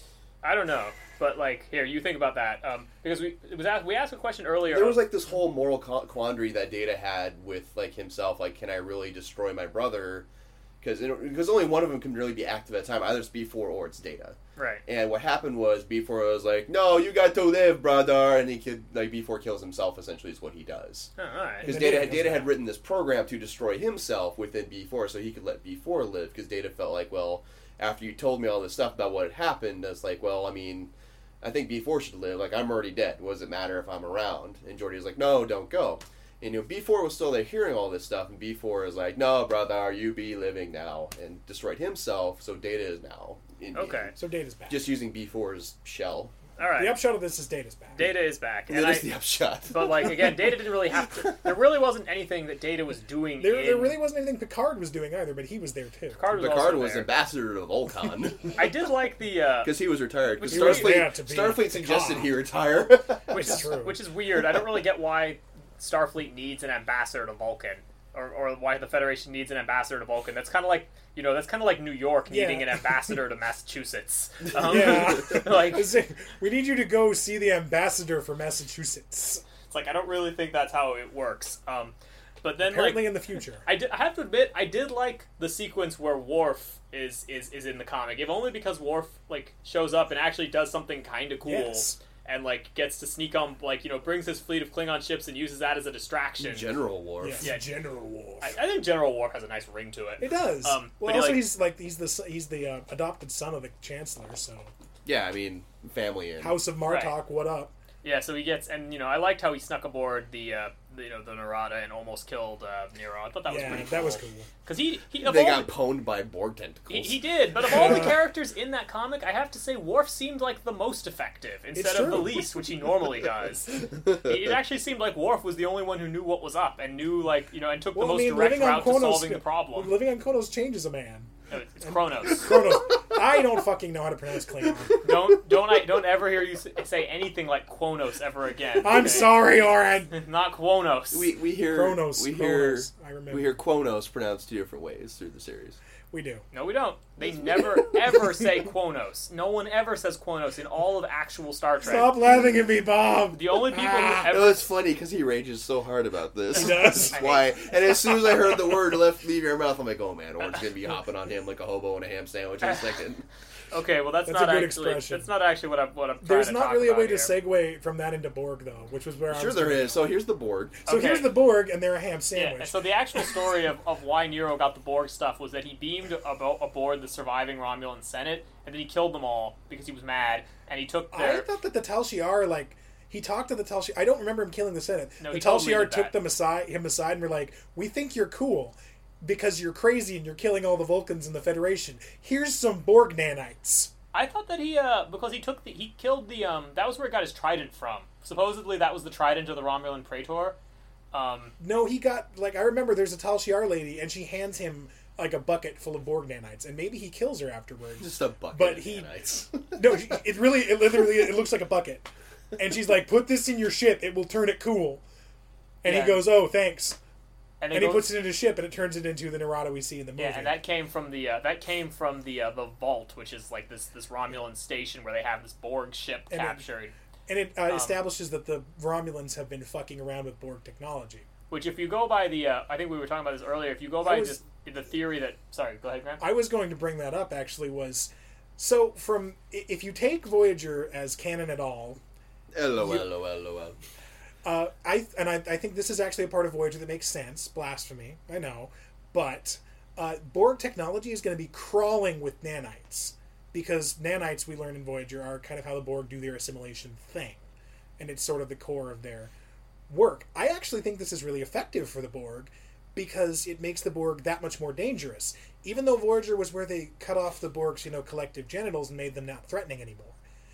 I don't know. But, like, here, you think about that. Um, because we it was asked, we asked a question earlier. There was, like, this whole moral quandary that Data had with, like, himself. Like, can I really destroy my brother? Because because only one of them can really be active at a time. Either it's B four or it's Data. Right. And what happened was B four was like, no, you got to live, brother. And he could, like, B four kills himself, essentially, is what he does. Oh, all right. Because Data, Data had written this program to destroy himself within B four so he could let B four live. Because Data felt like, well, after you told me all this stuff about what had happened, it's like, well, I mean... I think B four should live. Like, I'm already dead. What does it matter if I'm around? And Geordi was like, no, don't go. And, you know, B four was still there hearing all this stuff, and B four is like, no, brother, you be living now. And destroyed himself, so Data is now in Okay. So Data's back. just using B four's shell. All right. The upshot of this is Data's back. Data is back. And And that I, is the upshot. but, like, again, Data didn't really have to... There really wasn't anything that Data was doing There, in... there really wasn't anything Picard was doing either, but he was there too. Picard was, Picard also was there. ambassador to Vulcan. I did like the... Uh, Because he was retired. Because He was there Starfleet, to be Starfleet Picard. suggested he retire. which, is, true. which is weird. I don't really get why Starfleet needs an ambassador to Vulcan. Or, or why the Federation needs an ambassador to Vulcan. That's kind of like, you know, that's kind of like New York needing Yeah. an ambassador to Massachusetts. Um, Yeah. like, It's like, we need you to go see the ambassador for Massachusetts. it's like, I don't really think that's how it works. Um, but then, Apparently like, in the future. I, did, I have to admit, I did like the sequence where Worf is, is, is in the comic. If only because Worf, like, shows up and actually does something kind of cool. Yes. And, like, gets to sneak on, like, you know, brings his fleet of Klingon ships and uses that as a distraction. General Worf. Yes, Yeah. General Worf. I, I think General Worf has a nice ring to it. It does. Um, well, but he, also like- he's like he's the s- he's the uh, adopted son of the Chancellor, so Yeah, I mean, family and... House of Martok, what up? Yeah, so he gets, and, you know, I liked how he snuck aboard the, uh, the, you know, the Narada and almost killed uh, Nero. I thought that was Yeah, pretty cool. that was cool. Because he, he, of They all got the- pwned by Borg tentacles. He, he did, but of all the characters in that comic, I have to say Worf seemed like the most effective instead of the true. least, which he normally does. it, it actually seemed like Worf was the only one who knew what was up and knew, like, you know, and took Well, the I most mean, direct living on route to Kronos, solving the problem. living on Kronos changes a man. No, it's Kronos. Kronos. I don't fucking know how to pronounce Klingon. don't don't I don't ever hear you say anything like Quonos ever again. I'm okay? sorry, Oren. Not Quonos. We we hear Kronos, we hear Kronos, I remember. we hear Quonos pronounced two different ways through the series. We do. No, we don't. They never, ever say Quonos. No one ever says Quonos in all of actual Star Trek. Stop laughing at me, Bob. The only people Ah. who ever... No, it's funny because he rages so hard about this. He does. That's why. And as soon as I heard the word "left leave your mouth," I'm like, "Oh man, Orange's gonna be hopping on him like a hobo on a ham sandwich in a second." Okay, well that's, That's not a good actually... expression. That's not actually what I'm, what I'm trying There's to not talk really a about way to here. segue from that into Borg, though, which was where I Sure, was there going. is. So here's the Borg. So Okay. here's the Borg, and they're a ham Yeah, sandwich. so the actual story of, of why Nero got the Borg stuff was that he beamed abo- aboard the surviving Romulan Senate, and then he killed them all because he was mad, and he took I their... thought that the Tal Shiar, like, he talked to the Tal Shiar. I don't remember him killing the Senate. No, the he Tal totally Shiar did took that. them aside, him aside and were like, "We think you're cool because you're crazy and you're killing all the Vulcans in the Federation. Here's some Borg nanites." I thought that he, uh, because he took the, he killed the, um, that was where he got his trident from. Supposedly that was the trident of the Romulan Praetor. Um, No, he got, like, I remember there's a Tal Shiar lady, and she hands him, like, a bucket full of Borg nanites, and maybe he kills her afterwards. Just a bucket. But of he- nanites. No, she- it really, it literally, it looks like a bucket. And she's like, "Put this in your ship, it will turn it cool." And Yeah. he goes, "Oh, thanks." and, And goes, he puts it in his ship, and it turns it into the Narada we see in the movie. yeah, and that came from the, uh, that came from the, uh, the Vault, which is like this, this Romulan station where they have this Borg ship And it- captured. And it uh, Um, establishes that the Romulans have been fucking around with Borg technology. Which, if you go by the, uh, I think we were talking about this earlier. If you go by was- this, the theory that, sorry, go ahead, Graham. I was going to bring that up, actually, was... So, from... i- if you take Voyager as canon at all, LOL, You- LOL, LOL. uh, I and I, I think this is actually a part of Voyager that makes sense. Blasphemy, I know. But uh, Borg technology is going to be crawling with nanites. Because nanites, we learn in Voyager, are kind of how the Borg do their assimilation thing. And it's sort of the core of their work. I actually think this is really effective for the Borg because it makes the Borg that much more dangerous. Even though Voyager was where they cut off the Borg's, you know, collective genitals and made them not threatening anymore.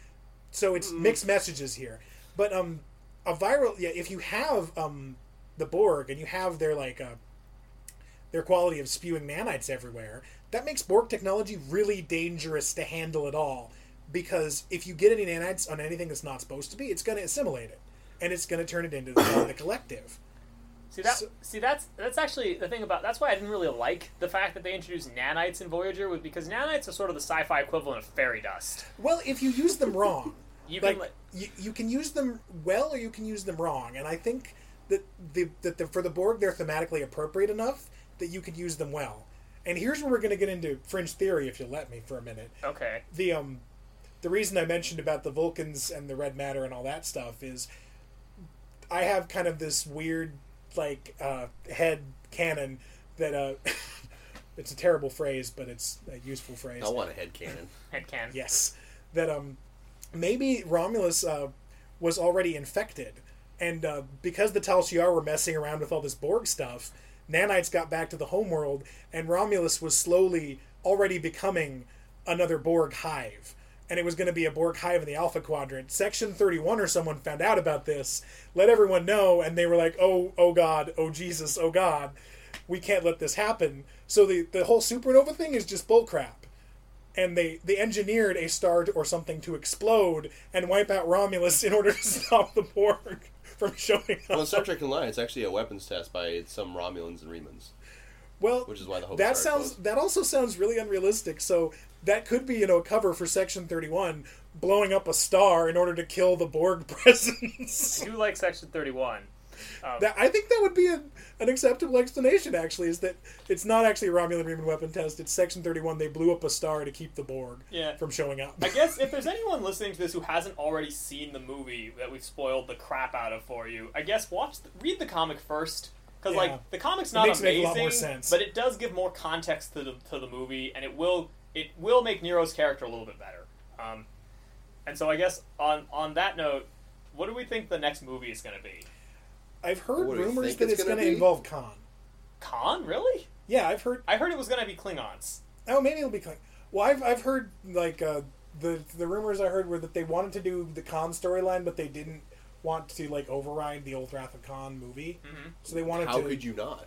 So it's mixed messages here. But um a viral yeah, if you have um the Borg and you have their like uh their quality of spewing nanites everywhere, that makes Borg technology really dangerous to handle at all. Because if you get any nanites on anything that's not supposed to be, it's going to assimilate it. And it's going to turn it into the, the collective. See that? So- see that's that's actually the thing about. That's why I didn't really like the fact that they introduced nanites in Voyager, was because nanites are sort of the sci-fi equivalent of fairy dust. Well, if you use them wrong, You like can like, you, you can use them well or you can use them wrong, and I think that the that the, for the Borg they're thematically appropriate enough that you could use them well. And here's where we're going to get into fringe theory, if you'll let me for a minute. okay. The um, the reason I mentioned about the Vulcans and the red matter and all that stuff is I have kind of this weird like uh, head canon that uh, it's a terrible phrase, but it's a useful phrase. I want a headcanon. Headcan. Yes, that um, maybe Romulus uh, was already infected, and uh, because the Tal Shiar were messing around with all this Borg stuff, nanites got back to the homeworld, and Romulus was slowly already becoming another Borg hive. And it was going to be a Borg hive in the Alpha Quadrant. Section thirty-one or someone found out about this, let everyone know, and they were like, oh, oh God, oh Jesus, oh God, we can't let this happen. So the, the whole supernova thing is just bullcrap. And they, they engineered a star or something to explode and wipe out Romulus in order to stop the Borg from showing up. Well, in Star Trek Online, it's actually a weapons test by some Romulans and Remans, Well, which is why the Hope that Star sounds explodes. that also sounds really unrealistic. So that could be, you know, a cover for Section thirty-one, blowing up a star in order to kill the Borg presence. I do like Section thirty-one. Um, That, I think that would be an, an acceptable explanation, actually, is that it's not actually a Romulan Reman weapon test. It's Section thirty-one. They blew up a star to keep the Borg Yeah. from showing up. I guess if there's anyone listening to this who hasn't already seen the movie that we've spoiled the crap out of for you, I guess watch, the, read the comic first. Because Yeah. like the comic's It not makes it make a lot amazing, more sense. but it does give more context to the to the movie, and it will it will make Nero's character a little bit better. Um, and so I guess on on that note, what do we think the next movie is going to be? I've heard What do you rumors think that it's it's gonna going to be? involve Khan. Khan, really? Yeah, I've heard. I heard it was going to be Klingons. Oh, maybe it'll be Khan. Well, I've I've heard like uh, the the rumors I heard were that they wanted to do the Khan storyline, but they didn't want to like override the old Wrath of Khan movie. Mm-hmm. So they wanted How to could you not?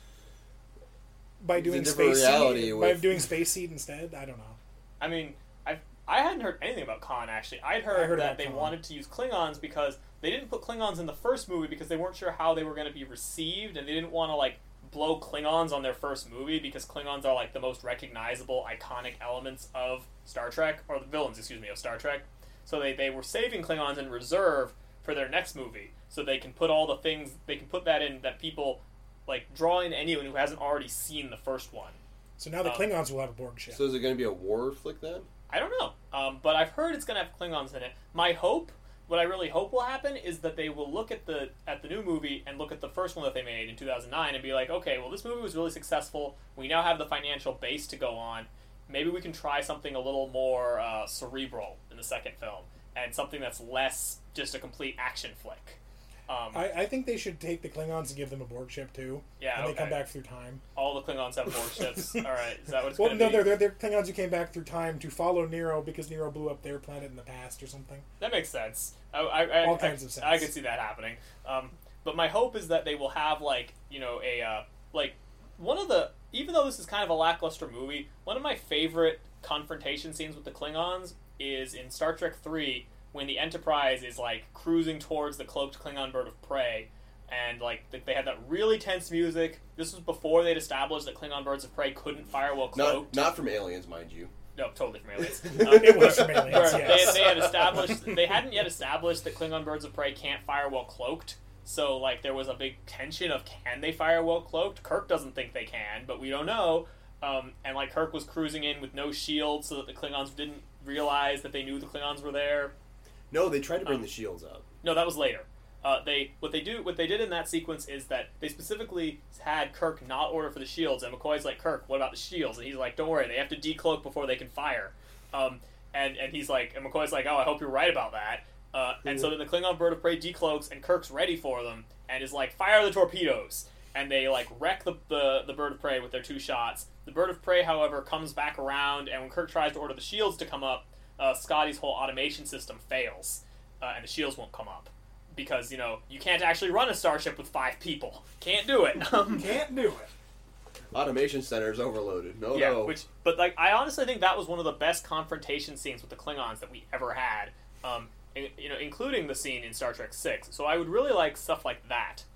by It's a doing different Space reality Seed, with- by doing Space Seed instead. I don't know. I mean, I I hadn't heard anything about Khan actually. I'd heard, I heard that about they Khan. wanted to use Klingons because they didn't put Klingons in the first movie because they weren't sure how they were going to be received, and they didn't want to like blow Klingons on their first movie because Klingons are like the most recognizable, iconic elements of Star Trek, or the villains, excuse me, of Star Trek. So they they were saving Klingons in reserve for their next movie, so they can put all the things they can put that in that people like draw in anyone who hasn't already seen the first one. So now the Um, Klingons will have a Borg ship. So is it going to be a war flick then? I don't know, um, but I've heard it's going to have Klingons in it. My hope, what I really hope will happen, is that they will look at the at the new movie and look at the first one that they made in two thousand nine and be like, okay, well, this movie was really successful. We now have the financial base to go on. Maybe we can try something a little more uh, cerebral in the second film, and something that's less just a complete action flick. Um, I, I think they should take the Klingons and give them a Borg ship too. Yeah, and they okay. come back through time. all the Klingons have Borg ships. All right, is that what it's Well, going to no, be? they're, they're they're Klingons who came back through time to follow Nero because Nero blew up their planet in the past or something. That makes sense. I, I, I, All I, kinds of sense. I could see that happening. Um, but my hope is that they will have like you know a uh, like one of the even though this is kind of a lackluster movie, one of my favorite confrontation scenes with the Klingons is in Star Trek three when the Enterprise is like cruising towards the cloaked Klingon bird of prey. And like they had that really tense music. This was before they'd established that Klingon birds of prey couldn't fire while cloaked. Not, not from aliens, mind you. No, totally from aliens. It was from aliens, Where yes. They, they had established they hadn't yet established that Klingon birds of prey can't fire while cloaked. So like there was a big tension of can they fire while cloaked? Kirk doesn't think they can, but we don't know. Um, and like Kirk was cruising in with no shield so that the Klingons didn't realize that they knew the Klingons were there. No, they tried to bring Um, the shields up. No, that was later. Uh, they what they do what they did in that sequence is that they specifically had Kirk not order for the shields, and McCoy's like, Kirk, what about the shields? And he's like, don't worry, they have to decloak before they can fire. Um, and and he's like, and McCoy's like, oh, I hope you're right about that. Uh, and so then the Klingon bird of prey decloaks, and Kirk's ready for them, and is like, fire the torpedoes. And they like wreck the, the the bird of prey with their two shots. The bird of prey, however, comes back around, and when Kirk tries to order the shields to come up, uh, Scotty's whole automation system fails, uh, and the shields won't come up. Because, you know, you can't actually run a starship with five people. Can't do it. Um, Can't do it. Automation center is overloaded. No, yeah, no. which, but, like, I honestly think that was one of the best confrontation scenes with the Klingons that we ever had. Um, in- you know, including the scene in Star Trek six. So I would really like stuff like that.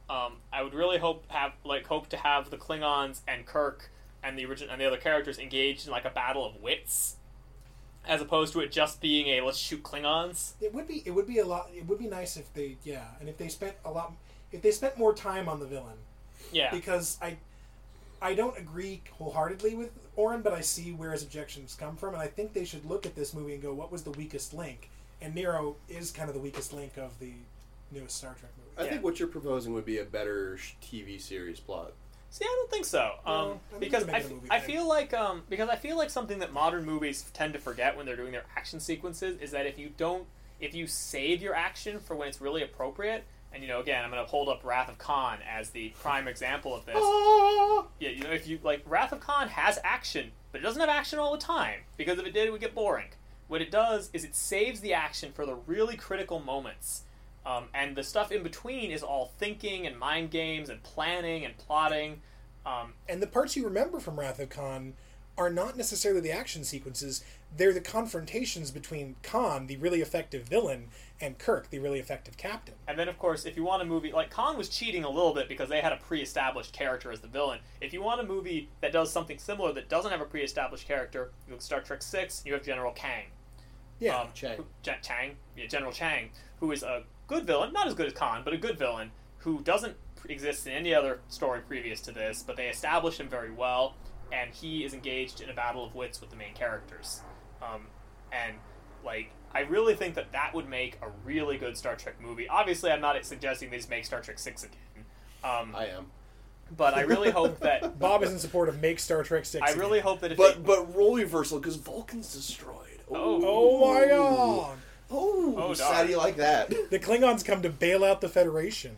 Um, I would really hope have like hope to have the Klingons and Kirk and the original and the other characters engaged in like a battle of wits, as opposed to it just being a let's shoot Klingons. It would be it would be a lot. It would be nice if they yeah, and if they spent a lot if they spent more time on the villain. Yeah. Because I I don't agree wholeheartedly with Oren, but I see where his objections come from, and I think they should look at this movie and go, what was the weakest link? And Nero is kind of the weakest link of the newest Star Trek movie. I Yeah. think what you're proposing would be a better sh- T V series plot. See, I don't think so. Um, No, I think because they're I, making a f- movie I thing. feel like um, because I feel like something that modern movies tend to forget when they're doing their action sequences is that if you don't, if you save your action for when it's really appropriate, and you know, again, I'm going to hold up Wrath of Khan as the prime example of this. Ah! Yeah, you know, if you like, Wrath of Khan has action, but it doesn't have action all the time because if it did, it would get boring. What it does is it saves the action for the really critical moments. Um, and the stuff in between is all thinking and mind games and planning and plotting. Um, And the parts you remember from Wrath of Khan are not necessarily the action sequences. They're the confrontations between Khan, the really effective villain, and Kirk, the really effective captain. and then, of course, if you want a movie... Like, Khan was cheating a little bit because they had a pre-established character as the villain. If you want a movie that does something similar that doesn't have a pre-established character, you look at Star Trek six, you have General Kang. Yeah. Um, Chang. who- Ch- Chang, yeah, General Chang, who is a good villain, not as good as Khan, but a good villain, who doesn't pre- exist in any other story previous to this, but they establish him very well, and he is engaged in a battle of wits with the main characters. Um, and, like, I really think that that would make a really good Star Trek movie. Obviously, I'm not suggesting they just make Star Trek six again, um, I am. but I really hope that... Bob is in support of make Star Trek six I really again. hope that if But they... but role reversal because Vulcan's destroyed. Oh. Oh my god! Oh, Oh, how darn. do you like that? The Klingons come to bail out the Federation.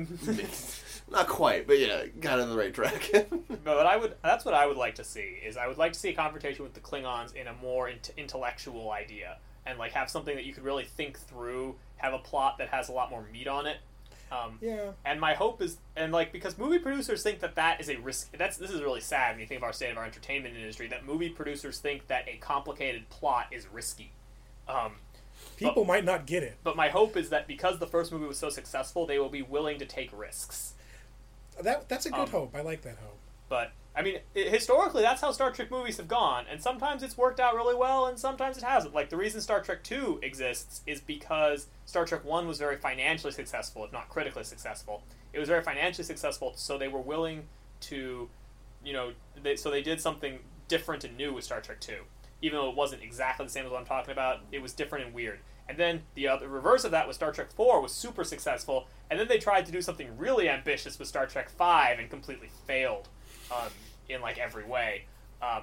Not quite, but yeah, got on the right track. But I would that's what I would like to see is I would like to see a confrontation with the Klingons in a more int- intellectual idea and like have something that you could really think through, have a plot that has a lot more meat on it. Um, Yeah. and my hope is and like because movie producers think that that is a risk. That's this is really sad when you think of our state of our entertainment industry that movie producers think that a complicated plot is risky. Um, People might not get it. but my hope is that because the first movie was so successful, they will be willing to take risks. That That's a good Um, hope. I like that hope. But, I mean, i historically, that's how Star Trek movies have gone, and sometimes it's worked out really well, and sometimes it hasn't. Like, the reason Star Trek two exists is because Star Trek one was very financially successful, if not critically successful. It was very financially successful, so they were willing to, you know, they, so they did something different and new with Star Trek two. Even though it wasn't exactly the same as what I'm talking about, it was different and weird. And then the other reverse of that was Star Trek four was super successful, and then they tried to do something really ambitious with Star Trek five and completely failed um, in like every way. Uh,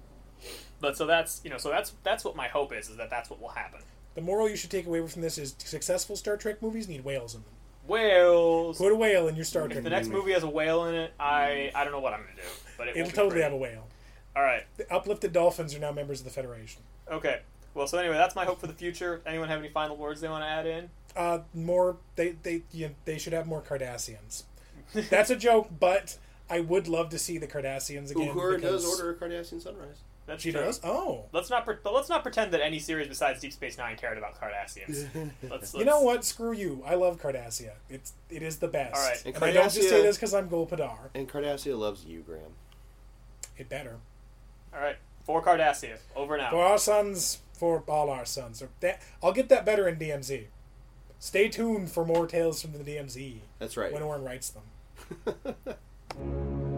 but so that's you know so that's that's what my hope is is that that's what will happen. The moral you should take away from this is successful Star Trek movies need whales in them. Whales. Put a whale in your Star If Trek the next movie. movie has a whale in it, I I don't know what I'm gonna do, but it It'll won't be totally pretty. have a whale. All right. The uplifted dolphins are now members of the Federation. Okay. Well, so anyway, that's my hope for the future. Anyone have any final words they want to add in? Uh, more they they you know, they should have more Cardassians. That's a joke, but I would love to see the Cardassians again. Uhura because does order a Cardassian sunrise. That's She true. does. Oh, Let's not, pre- but let's not pretend that any series besides Deep Space Nine cared about Cardassians. Let's, let's, you know what? Screw you. I love Cardassia. It's it is the best. All right. And, And I don't just Cardassia- say this because I'm Golpadar. And Cardassia loves you, Graham. It better. All right, for Cardassia, over and out. For our sons, for all our sons. Or that, I'll get that better in D M Z. Stay tuned for more tales from the D M Z That's right. when Oren writes them.